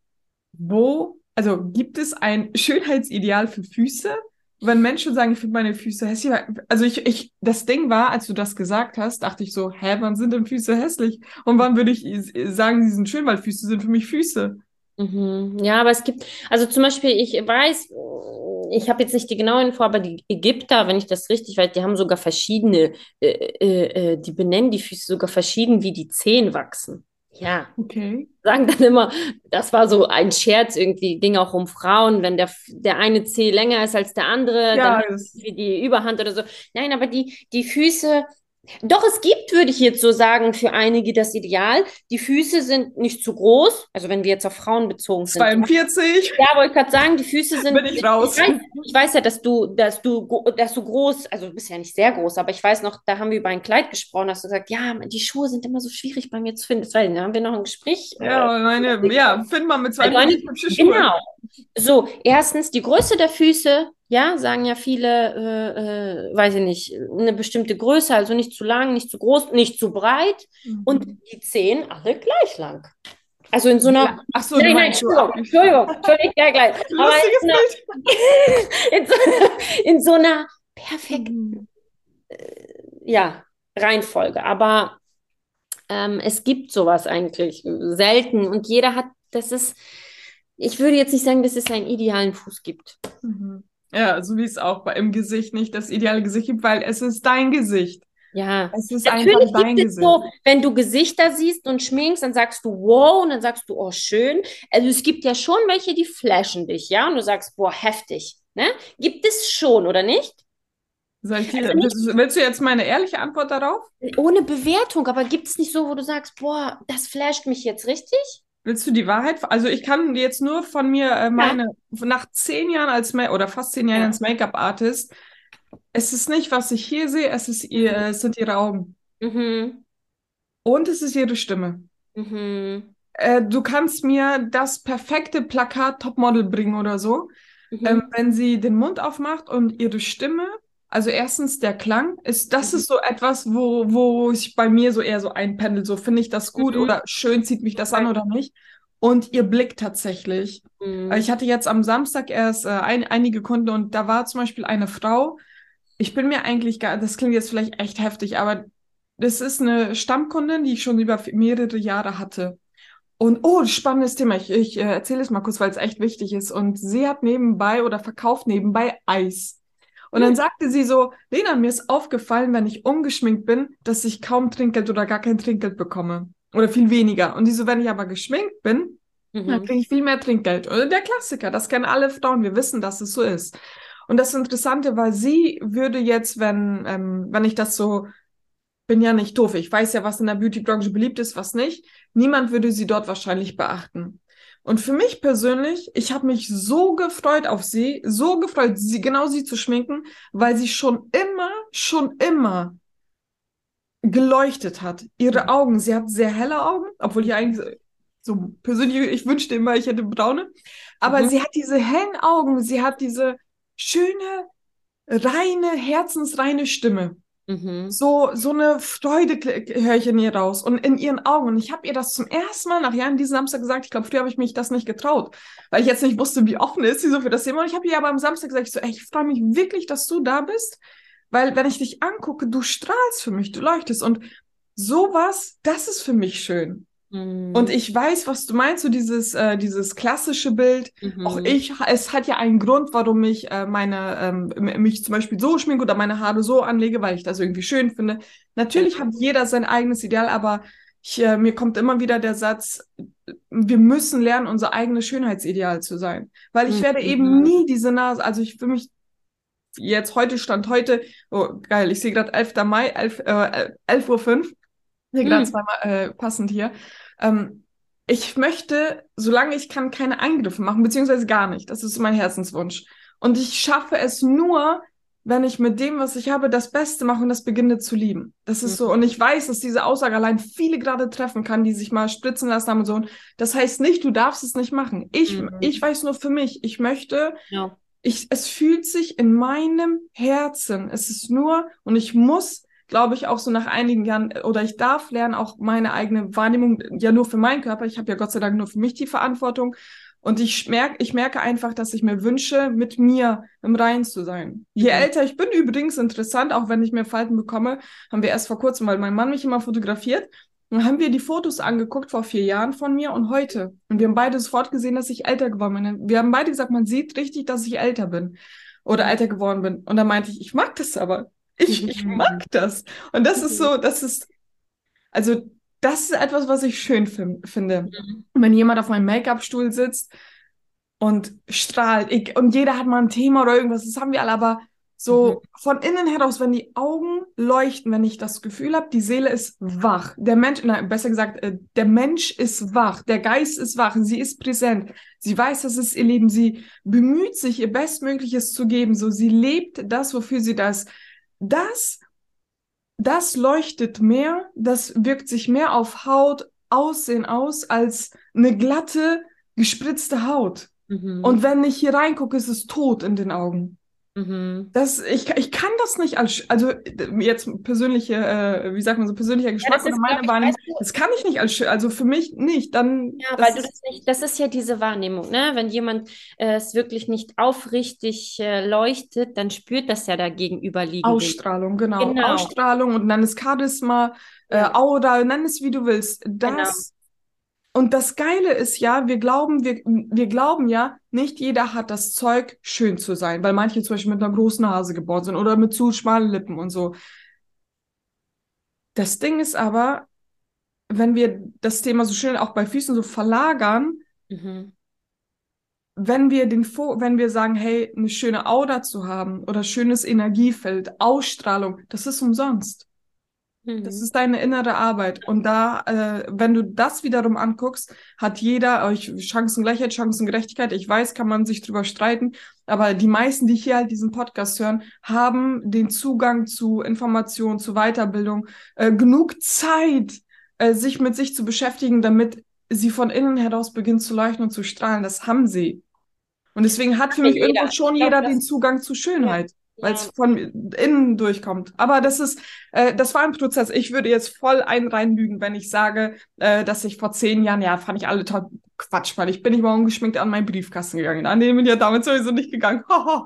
wo, also gibt es ein Schönheitsideal für Füße? Wenn Menschen sagen, ich finde meine Füße hässlich, also ich, ich, das Ding war, als du das gesagt hast, dachte ich so, hä, wann sind denn Füße hässlich? Und wann würde ich sagen, die sind schön, weil Füße sind für mich Füße. Mhm. Ja, aber es gibt, also zum Beispiel, ich weiß, ich habe jetzt nicht die genaue Info, aber die Ägypter, wenn ich das richtig weiß, die haben sogar verschiedene, äh, äh, äh, die benennen die Füße sogar verschieden, wie die Zehen wachsen. Ja, Okay. sagen dann immer, das war so ein Scherz irgendwie, ging auch um Frauen, wenn der, der eine Zeh länger ist als der andere, dann Ja, hat das, sie die Überhand oder so. Nein, aber die, die Füße, doch, es gibt, würde ich jetzt so sagen, für einige das Ideal. Die Füße sind nicht zu groß, also wenn wir jetzt auf Frauen bezogen sind. zweiundvierzig, Ja, wollte ich gerade sagen, die Füße bin sind, ich ich raus. weiß, ich weiß ja, dass du, dass du, gro- dass du groß, also du bist ja nicht sehr groß, aber ich weiß noch, da haben wir über ein Kleid gesprochen, hast du gesagt, ja, die Schuhe sind immer so schwierig bei mir zu finden. Das war, da haben wir noch ein Gespräch. Äh, Ja, meine, ja, find mal mit also eine, zweiundvierzig hübsche Schuhe. genau. So, erstens die Größe der Füße, ja, sagen ja viele, äh, äh, weiß ich nicht, eine bestimmte Größe, also nicht zu lang, nicht zu groß, nicht zu breit und Mhm. die Zehen alle gleich lang. Also in so Ja. einer, Ach so, du nein, nein, meinst so Entschuldigung, ab. Entschuldigung, Entschuldigung, gleich, gleich. Aber Lustiges in so Bild. einer, in so einer, in so einer perfekten, Mhm. ja, Reihenfolge. Aber ähm, es gibt sowas eigentlich selten und jeder hat, das ist, ich würde jetzt nicht sagen, dass es einen idealen Fuß gibt. Mhm. Ja, so wie es auch bei im Gesicht nicht das ideale Gesicht gibt, weil es ist dein Gesicht. Ja, Es ist einfach natürlich gibt dein es Gesicht. so, wenn du Gesichter siehst und schminkst, dann sagst du wow und dann sagst du, oh, schön. Also es gibt ja schon welche, die flashen dich, ja, und du sagst, boah, heftig, ne? Gibt es schon, oder nicht? Soll ich dir, Also nicht willst, willst du jetzt meine ehrliche Antwort darauf? ohne Bewertung, aber gibt es nicht so, wo du sagst, boah, das flasht mich jetzt richtig? Willst du die Wahrheit? Also ich kann dir jetzt nur von mir äh, Ja. meine, nach zehn Jahren als Ma oder fast zehn Jahren Ja. als Make-up-Artist, es ist nicht, was ich hier sehe, es ist ihr, Mhm. es sind ihre Augen. Mhm. Und es ist ihre Stimme. Mhm. Äh, du kannst mir das perfekte Plakat Topmodel bringen oder so. Ähm, Mhm. wenn sie den Mund aufmacht und ihre Stimme, also erstens der Klang, ist, das Mhm. ist so etwas, wo, wo ich bei mir so eher so einpendel, so finde ich das gut Mhm. oder schön zieht mich das an Okay. oder nicht. und ihr Blick tatsächlich. Äh, Ich Mhm. hatte jetzt am Samstag erst äh, ein, einige Kunden und da war zum Beispiel eine Frau. Ich bin mir eigentlich gar, das klingt jetzt vielleicht echt heftig, aber das ist eine Stammkundin, die ich schon über mehrere Jahre hatte. Und oh, spannendes Thema. Ich, ich äh, erzähle es mal kurz, weil es echt wichtig ist. Und sie hat nebenbei oder verkauft nebenbei Eis. Und dann sagte sie so, Lena, mir ist aufgefallen, wenn ich ungeschminkt bin, dass ich kaum Trinkgeld oder gar kein Trinkgeld bekomme. Oder viel weniger. Und die so, wenn ich aber geschminkt bin, dann Mhm. kriege ich viel mehr Trinkgeld. Oder der Klassiker, das kennen alle Frauen. Wir wissen, dass es so ist. Und das Interessante war, sie würde jetzt, wenn, ähm, wenn ich das so, bin ja nicht doof, ich weiß ja, was in der Beauty-Branche beliebt ist, was nicht, niemand würde sie dort wahrscheinlich beachten. Und für mich persönlich, ich habe mich so gefreut auf sie, so gefreut, sie, genau sie zu schminken, weil sie schon immer, schon immer geleuchtet hat. Ihre Mhm. Augen, sie hat sehr helle Augen, obwohl ich eigentlich so persönlich, ich wünschte immer, ich hätte braune. Aber Mhm. sie hat diese hellen Augen, sie hat diese schöne, reine, herzensreine Stimme. Mhm. So, so eine Freude kl- höre ich in ihr raus und in ihren Augen. Und ich habe ihr das zum ersten Mal nach Jahren diesen Samstag gesagt. Ich glaube, früher habe ich mich das nicht getraut, weil ich jetzt nicht wusste, wie offen ist sie so für das Thema. Und ich habe ihr aber am Samstag gesagt, ich so, ey, ich freue mich wirklich, dass du da bist, weil wenn ich dich angucke, du strahlst für mich, du leuchtest. Und sowas, das ist für mich schön. Und Mhm. ich weiß, was du meinst, so dieses, äh, dieses klassische Bild. Auch Mhm. ich, es hat ja einen Grund, warum ich äh, meine, ähm, m- mich zum Beispiel so schminke oder meine Haare so anlege, weil ich das irgendwie schön finde. Natürlich Genau. hat jeder sein eigenes Ideal, aber ich, äh, mir kommt immer wieder der Satz, wir müssen lernen, unser eigenes Schönheitsideal zu sein. Weil ich werde eben Mhm. nie diese Nase, also ich für mich jetzt heute, Stand heute, oh geil, ich sehe gerade elfter Mai, elf, äh, elf Uhr fünf. Nee, gerade Mhm. zweimal äh, passend hier. Ähm, ich möchte, solange ich kann, keine Eingriffe machen, beziehungsweise gar nicht. Das ist mein Herzenswunsch. Und ich schaffe es nur, wenn ich mit dem, was ich habe, das Beste mache und das beginne zu lieben. Das ist so. Und ich weiß, dass diese Aussage allein viele gerade treffen kann, die sich mal spritzen lassen haben und so. Und das heißt nicht, du darfst es nicht machen. Ich, ich Mhm. weiß nur für mich, ich möchte, Ja. ich, es fühlt sich in meinem Herzen. Es ist nur, und ich muss, glaube ich, auch so nach einigen Jahren, oder ich darf lernen, auch meine eigene Wahrnehmung, ja nur für meinen Körper. Ich habe ja Gott sei Dank nur für mich die Verantwortung. Und ich merke, ich merke einfach, dass ich mir wünsche, mit mir im Reinen zu sein. Je Mhm. älter ich bin, übrigens interessant, auch wenn ich mehr Falten bekomme, haben wir erst vor kurzem, weil mein Mann mich immer fotografiert, dann haben wir die Fotos angeguckt vor vier Jahren von mir und heute. Und wir haben beide sofort gesehen, dass ich älter geworden bin. Wir haben beide gesagt, man sieht richtig, dass ich älter bin oder Mhm. älter geworden bin. Und da meinte ich, ich mag das aber. Ich, ich mag Mhm. das. Und das ist Mhm. so, das ist, also, das ist etwas, was ich schön fin- finde. Mhm. Und wenn jemand auf meinem Make-up-Stuhl sitzt und strahlt. Ich, und jeder hat mal ein Thema oder irgendwas, das haben wir alle, aber Mhm. so von innen heraus, wenn die Augen leuchten, wenn ich das Gefühl habe, die Seele ist wach. Der Mensch, nein, besser gesagt, äh, der Mensch ist wach, der Geist ist wach, sie ist präsent. Sie weiß, das ist ihr Leben, sie bemüht sich, ihr Bestmögliches zu geben, so sie lebt das, wofür sie da ist. Das, das leuchtet mehr, das wirkt sich mehr auf Haut, Aussehen aus als eine glatte, gespritzte Haut. Und Mhm. wenn ich hier reingucke, ist es tot in den Augen. Mhm. Das, ich, ich kann das nicht als, also jetzt persönliche, äh, wie sagt man so, persönlicher Ja, Geschmack das oder ist, glaube meine ich, weißt Wahrnehmung, du, das kann ich nicht als, schön- also für mich nicht, dann, ja, weil das du ist das nicht, das ist ja diese Wahrnehmung, ne? Wenn jemand äh, es wirklich nicht aufrichtig äh, leuchtet, dann spürt das ja der Gegenüberliegende. Ausstrahlung, genau. Genau, Ausstrahlung und dann ist Charisma, äh, ja, Aura, nenn es wie du willst. genau. Das, und das Geile ist ja, wir glauben, wir, wir glauben ja, nicht jeder hat das Zeug, schön zu sein, weil manche zum Beispiel mit einer großen Nase geboren sind oder mit zu schmalen Lippen und so. Das Ding ist aber, wenn wir das Thema so schön auch bei Füßen so verlagern, Mhm. wenn wir den Fo wenn wir sagen, hey, eine schöne Aura zu haben oder schönes Energiefeld, Ausstrahlung, das ist umsonst. Das Mhm. ist deine innere Arbeit. Und da, äh, wenn du das wiederum anguckst, hat jeder, äh, ich, Chancengleichheit, Chancengerechtigkeit, ich weiß, kann man sich drüber streiten, aber die meisten, die hier halt diesen Podcast hören, haben den Zugang zu Informationen, zu Weiterbildung, äh, genug Zeit, äh, sich mit sich zu beschäftigen, damit sie von innen heraus beginnen zu leuchten und zu strahlen. Das haben sie. Und deswegen hat für Ja, mich irgendwo jeder. schon Ich glaube, jeder den das, Zugang zu ja, Schönheit, weil es ja. von innen durchkommt. Aber das ist, äh, das war ein Prozess. Ich würde jetzt voll einen reinlügen, wenn ich sage, äh, dass ich vor zehn Jahren, ja, fand ich alle toll. Quatsch, Mann, ich bin nicht mal ungeschminkt an meinen Briefkasten gegangen. An den bin ich ja damals sowieso nicht gegangen.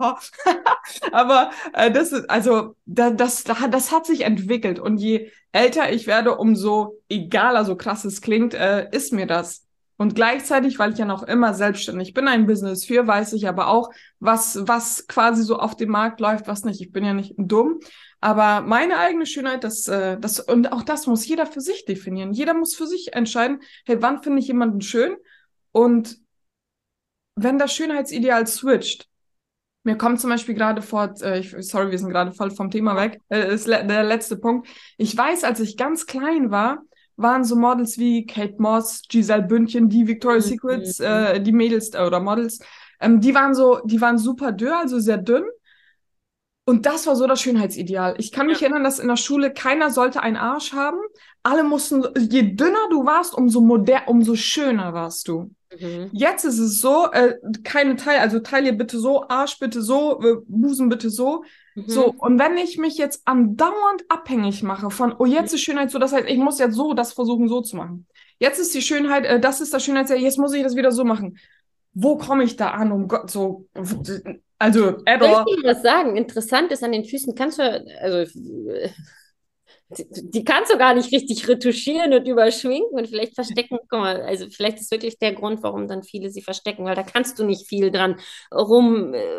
Aber äh, das ist, also, da, das, das hat sich entwickelt. Und je älter ich werde, umso egaler, so krass es klingt, äh, ist mir das. Und gleichzeitig, weil ich ja noch immer selbstständig bin, ein Business für, weiß ich aber auch, was, was quasi so auf dem Markt läuft, was nicht. Ich bin ja nicht dumm. Aber meine eigene Schönheit, das, äh, das, und auch das muss jeder für sich definieren. Jeder muss für sich entscheiden, hey, wann finde ich jemanden schön? Und wenn das Schönheitsideal switcht, mir kommt zum Beispiel gerade vor, äh, ich, sorry, wir sind gerade voll vom Thema weg, äh, ist le- der letzte Punkt. Ich weiß, als ich ganz klein war, waren so Models wie Kate Moss, Giselle Bündchen, die Victoria's Mhm. Secrets, äh, die Mädels äh, oder Models, ähm, die waren so, die waren super dürr, also sehr dünn. Und das war so das Schönheitsideal. Ich kann mich Ja. erinnern, dass in der Schule keiner sollte einen Arsch haben. Alle mussten, je dünner du warst, umso moder, umso schöner warst du. Mhm. Jetzt ist es so, äh, keine Teil, also Taille bitte so, Arsch bitte so, äh, Busen bitte so. So, Mhm. und wenn ich mich jetzt andauernd abhängig mache von, oh, jetzt ist Schönheit so, das heißt, ich muss jetzt so das versuchen, so zu machen. Jetzt ist die Schönheit, äh, das ist das Schönheitsideal, jetzt muss ich das wieder so machen. Wo komme ich da an, um Gott, so, also, Soll Error. ich dir was sagen? Interessant ist, an den Füßen kannst du, also äh, die, die kannst du gar nicht richtig retuschieren und überschminken und vielleicht verstecken. Guck mal, also vielleicht ist wirklich der Grund, warum dann viele sie verstecken, weil da kannst du nicht viel dran rum, äh,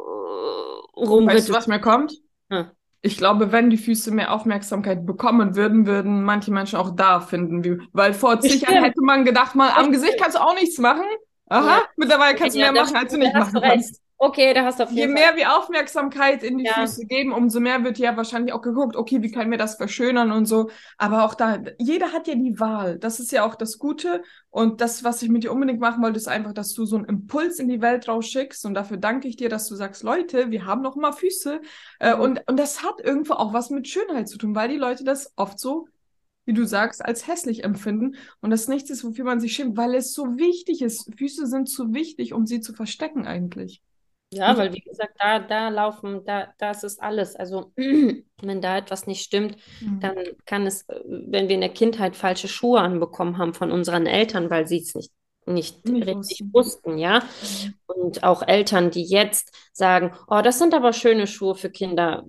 rum Weißt du, was retuschieren. mir kommt? Ah. Ich glaube, wenn die Füße mehr Aufmerksamkeit bekommen würden, würden manche Menschen auch da finden. Wie, weil vor zig Jahren Bestimmt. hätte man gedacht, mal am Gesicht kannst du auch nichts machen. Aha, Ja, mittlerweile kannst du ja, mehr da, machen, als du da nicht hast du machen kannst. recht. Okay, da hast du auf Je jeden Fall. mehr wir Aufmerksamkeit in die Ja. Füße geben, umso mehr wird ja wahrscheinlich auch geguckt, okay, wie können wir das verschönern und so. Aber auch da, jeder hat ja die Wahl. Das ist ja auch das Gute. Und das, was ich mit dir unbedingt machen wollte, ist einfach, dass du so einen Impuls in die Welt rausschickst. Und dafür danke ich dir, dass du sagst, Leute, wir haben noch mal Füße. Äh, Mhm. und, und das hat irgendwo auch was mit Schönheit zu tun, weil die Leute das oft so, wie du sagst, als hässlich empfinden. Und das nichts ist, wofür man sich schämt, weil es so wichtig ist. Füße sind zu wichtig, um sie zu verstecken eigentlich. Ja, weil wie gesagt, da, da laufen, da, das ist alles. Also wenn da etwas nicht stimmt, Mhm. dann kann es, äh, wenn wir in der Kindheit falsche Schuhe anbekommen haben von unseren Eltern, weil sie es nicht, nicht Nicht richtig wussten. wussten, ja. Mhm. Und auch Eltern, die jetzt sagen, oh, das sind aber schöne Schuhe für Kinder.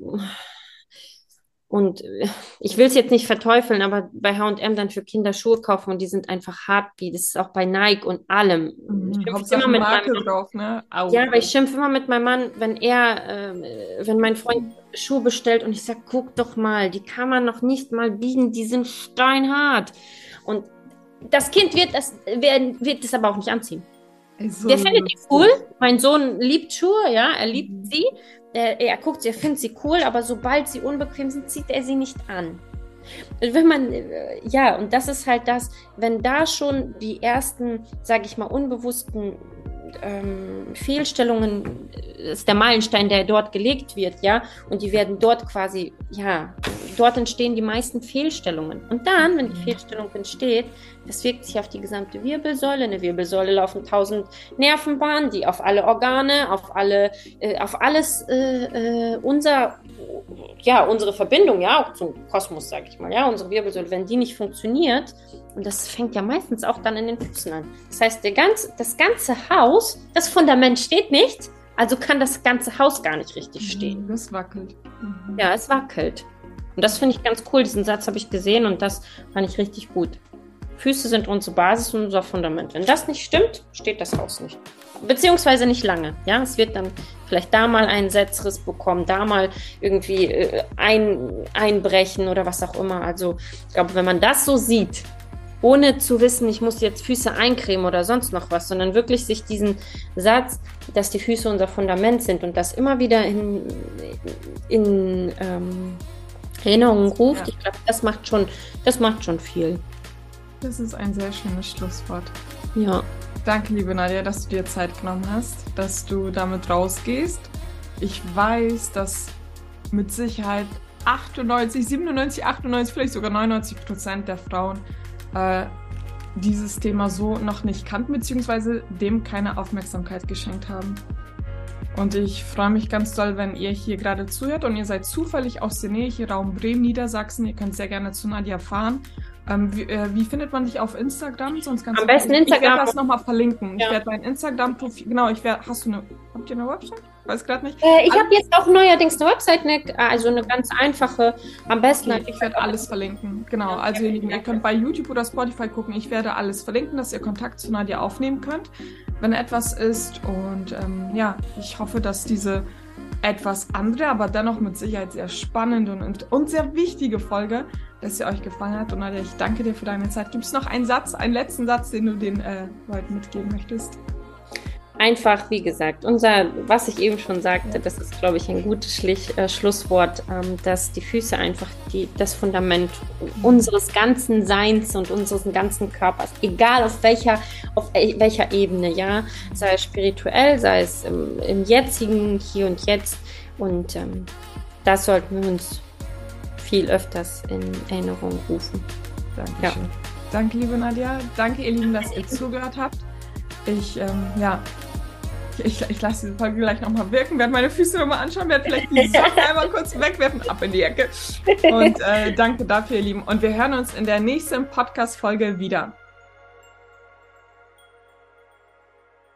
Und äh, ich will es jetzt nicht verteufeln, aber bei H und M dann für Kinder Schuhe kaufen und die sind einfach hart, wie das ist auch bei Nike und allem. Ich Mhm. schimpfe Hauptsache immer mit meinem Marke drauf, ne? Au. ja, aber ich schimpfe immer mit meinem Mann, wenn er, äh, wenn mein Freund Schuhe bestellt und ich sage, guck doch mal, die kann man noch nicht mal biegen, die sind steinhart. Und das Kind wird das, wird, wird das aber auch nicht anziehen. Ey, so Der findet die lustig. cool. Mein Sohn liebt Schuhe, ja, er liebt Mhm. sie. Er, er guckt sie, er findet sie cool, aber sobald sie unbequem sind, zieht er sie nicht an. Wenn man, äh, ja, und das ist halt das, wenn da schon die ersten, sage ich mal, unbewussten ähm, Fehlstellungen, äh, ist der Meilenstein, der dort gelegt wird, ja, und die werden dort quasi, ja, dort entstehen die meisten Fehlstellungen. Und dann, wenn die Fehlstellung entsteht, das wirkt sich auf die gesamte Wirbelsäule. In der Wirbelsäule laufen tausend Nervenbahnen, die auf alle Organe, auf alle, äh, auf alles äh, äh, unser, ja, unsere Verbindung, ja, auch zum Kosmos, sage ich mal, ja, unsere Wirbelsäule, wenn die nicht funktioniert, und das fängt ja meistens auch dann in den Füßen an. Das heißt, der ganz, das ganze Haus, das Fundament steht nicht, also kann das ganze Haus gar nicht richtig stehen. Das wackelt. Mhm. Ja, es wackelt. Und das finde ich ganz cool. Diesen Satz habe ich gesehen und das fand ich richtig gut. Füße sind unsere Basis und unser Fundament. Wenn das nicht stimmt, steht das Haus nicht. Beziehungsweise nicht lange. Ja, es wird dann vielleicht da mal einen Setzriss bekommen, da mal irgendwie äh, ein, einbrechen oder was auch immer. Also ich glaube, wenn man das so sieht, ohne zu wissen, ich muss jetzt Füße eincremen oder sonst noch was, sondern wirklich sich diesen Satz, dass die Füße unser Fundament sind und das immer wieder in, in ähm, Erinnerung ruft, Ja. ich glaube, das macht schon, das macht schon viel. Das ist ein sehr schönes Schlusswort. Ja. Danke, liebe Nadja, dass du dir Zeit genommen hast, dass du damit rausgehst. Ich weiß, dass mit Sicherheit achtundneunzig, siebenundneunzig, achtundneunzig, vielleicht sogar neunundneunzig Prozent der Frauen äh, dieses Thema so noch nicht kannten, beziehungsweise dem keine Aufmerksamkeit geschenkt haben. Und ich freue mich ganz doll, wenn ihr hier gerade zuhört und ihr seid zufällig aus der Nähe, hier Raum Bremen, Niedersachsen. Ihr könnt sehr gerne zu Nadja fahren Ähm, wie, äh, wie findet man dich auf Instagram? Sonst kannst Am du, besten ich, Instagram. Ich werde das nochmal verlinken. Ja. Ich werde dein Instagram-Profil, genau, ich werde, hast du eine, habt ihr eine Website? Weiß gerade nicht. Äh, ich Alle- habe jetzt auch neuerdings eine Website, ne? Also eine ganz einfache, am besten. Okay, ich werde alles verlinken. Genau, also ihr Lieben, ihr könnt bei YouTube oder Spotify gucken. Ich werde alles verlinken, dass ihr Kontakt zu Nadja aufnehmen könnt, wenn etwas ist. Und ähm, ja, ich hoffe, dass diese etwas andere, aber dennoch mit Sicherheit sehr spannende und, und sehr wichtige Folge, dass sie euch gefallen hat. Und Nadja, ich danke dir für deine Zeit. Gibt es noch einen Satz, einen letzten Satz, den du den äh, Leuten mitgeben möchtest? Einfach, wie gesagt, unser, was ich eben schon sagte, das ist, glaube ich, ein gutes Schlich, äh, Schlusswort, ähm, dass die Füße einfach die, das Fundament unseres ganzen Seins und unseres ganzen Körpers, egal auf welcher, auf welcher Ebene, ja, sei es spirituell, sei es im, im jetzigen Hier und Jetzt. Und ähm, das sollten wir uns viel öfters in Erinnerung rufen. Dankeschön. Ja. Danke, liebe Nadja. Danke, ihr Lieben, dass ihr zugehört habt. Ich, ähm, ja, ich, ich lasse diese Folge gleich nochmal wirken, werde meine Füße nochmal anschauen, werde vielleicht die Socken einmal kurz wegwerfen, ab in die Ecke. Und äh, danke dafür, ihr Lieben. Und wir hören uns in der nächsten Podcast-Folge wieder.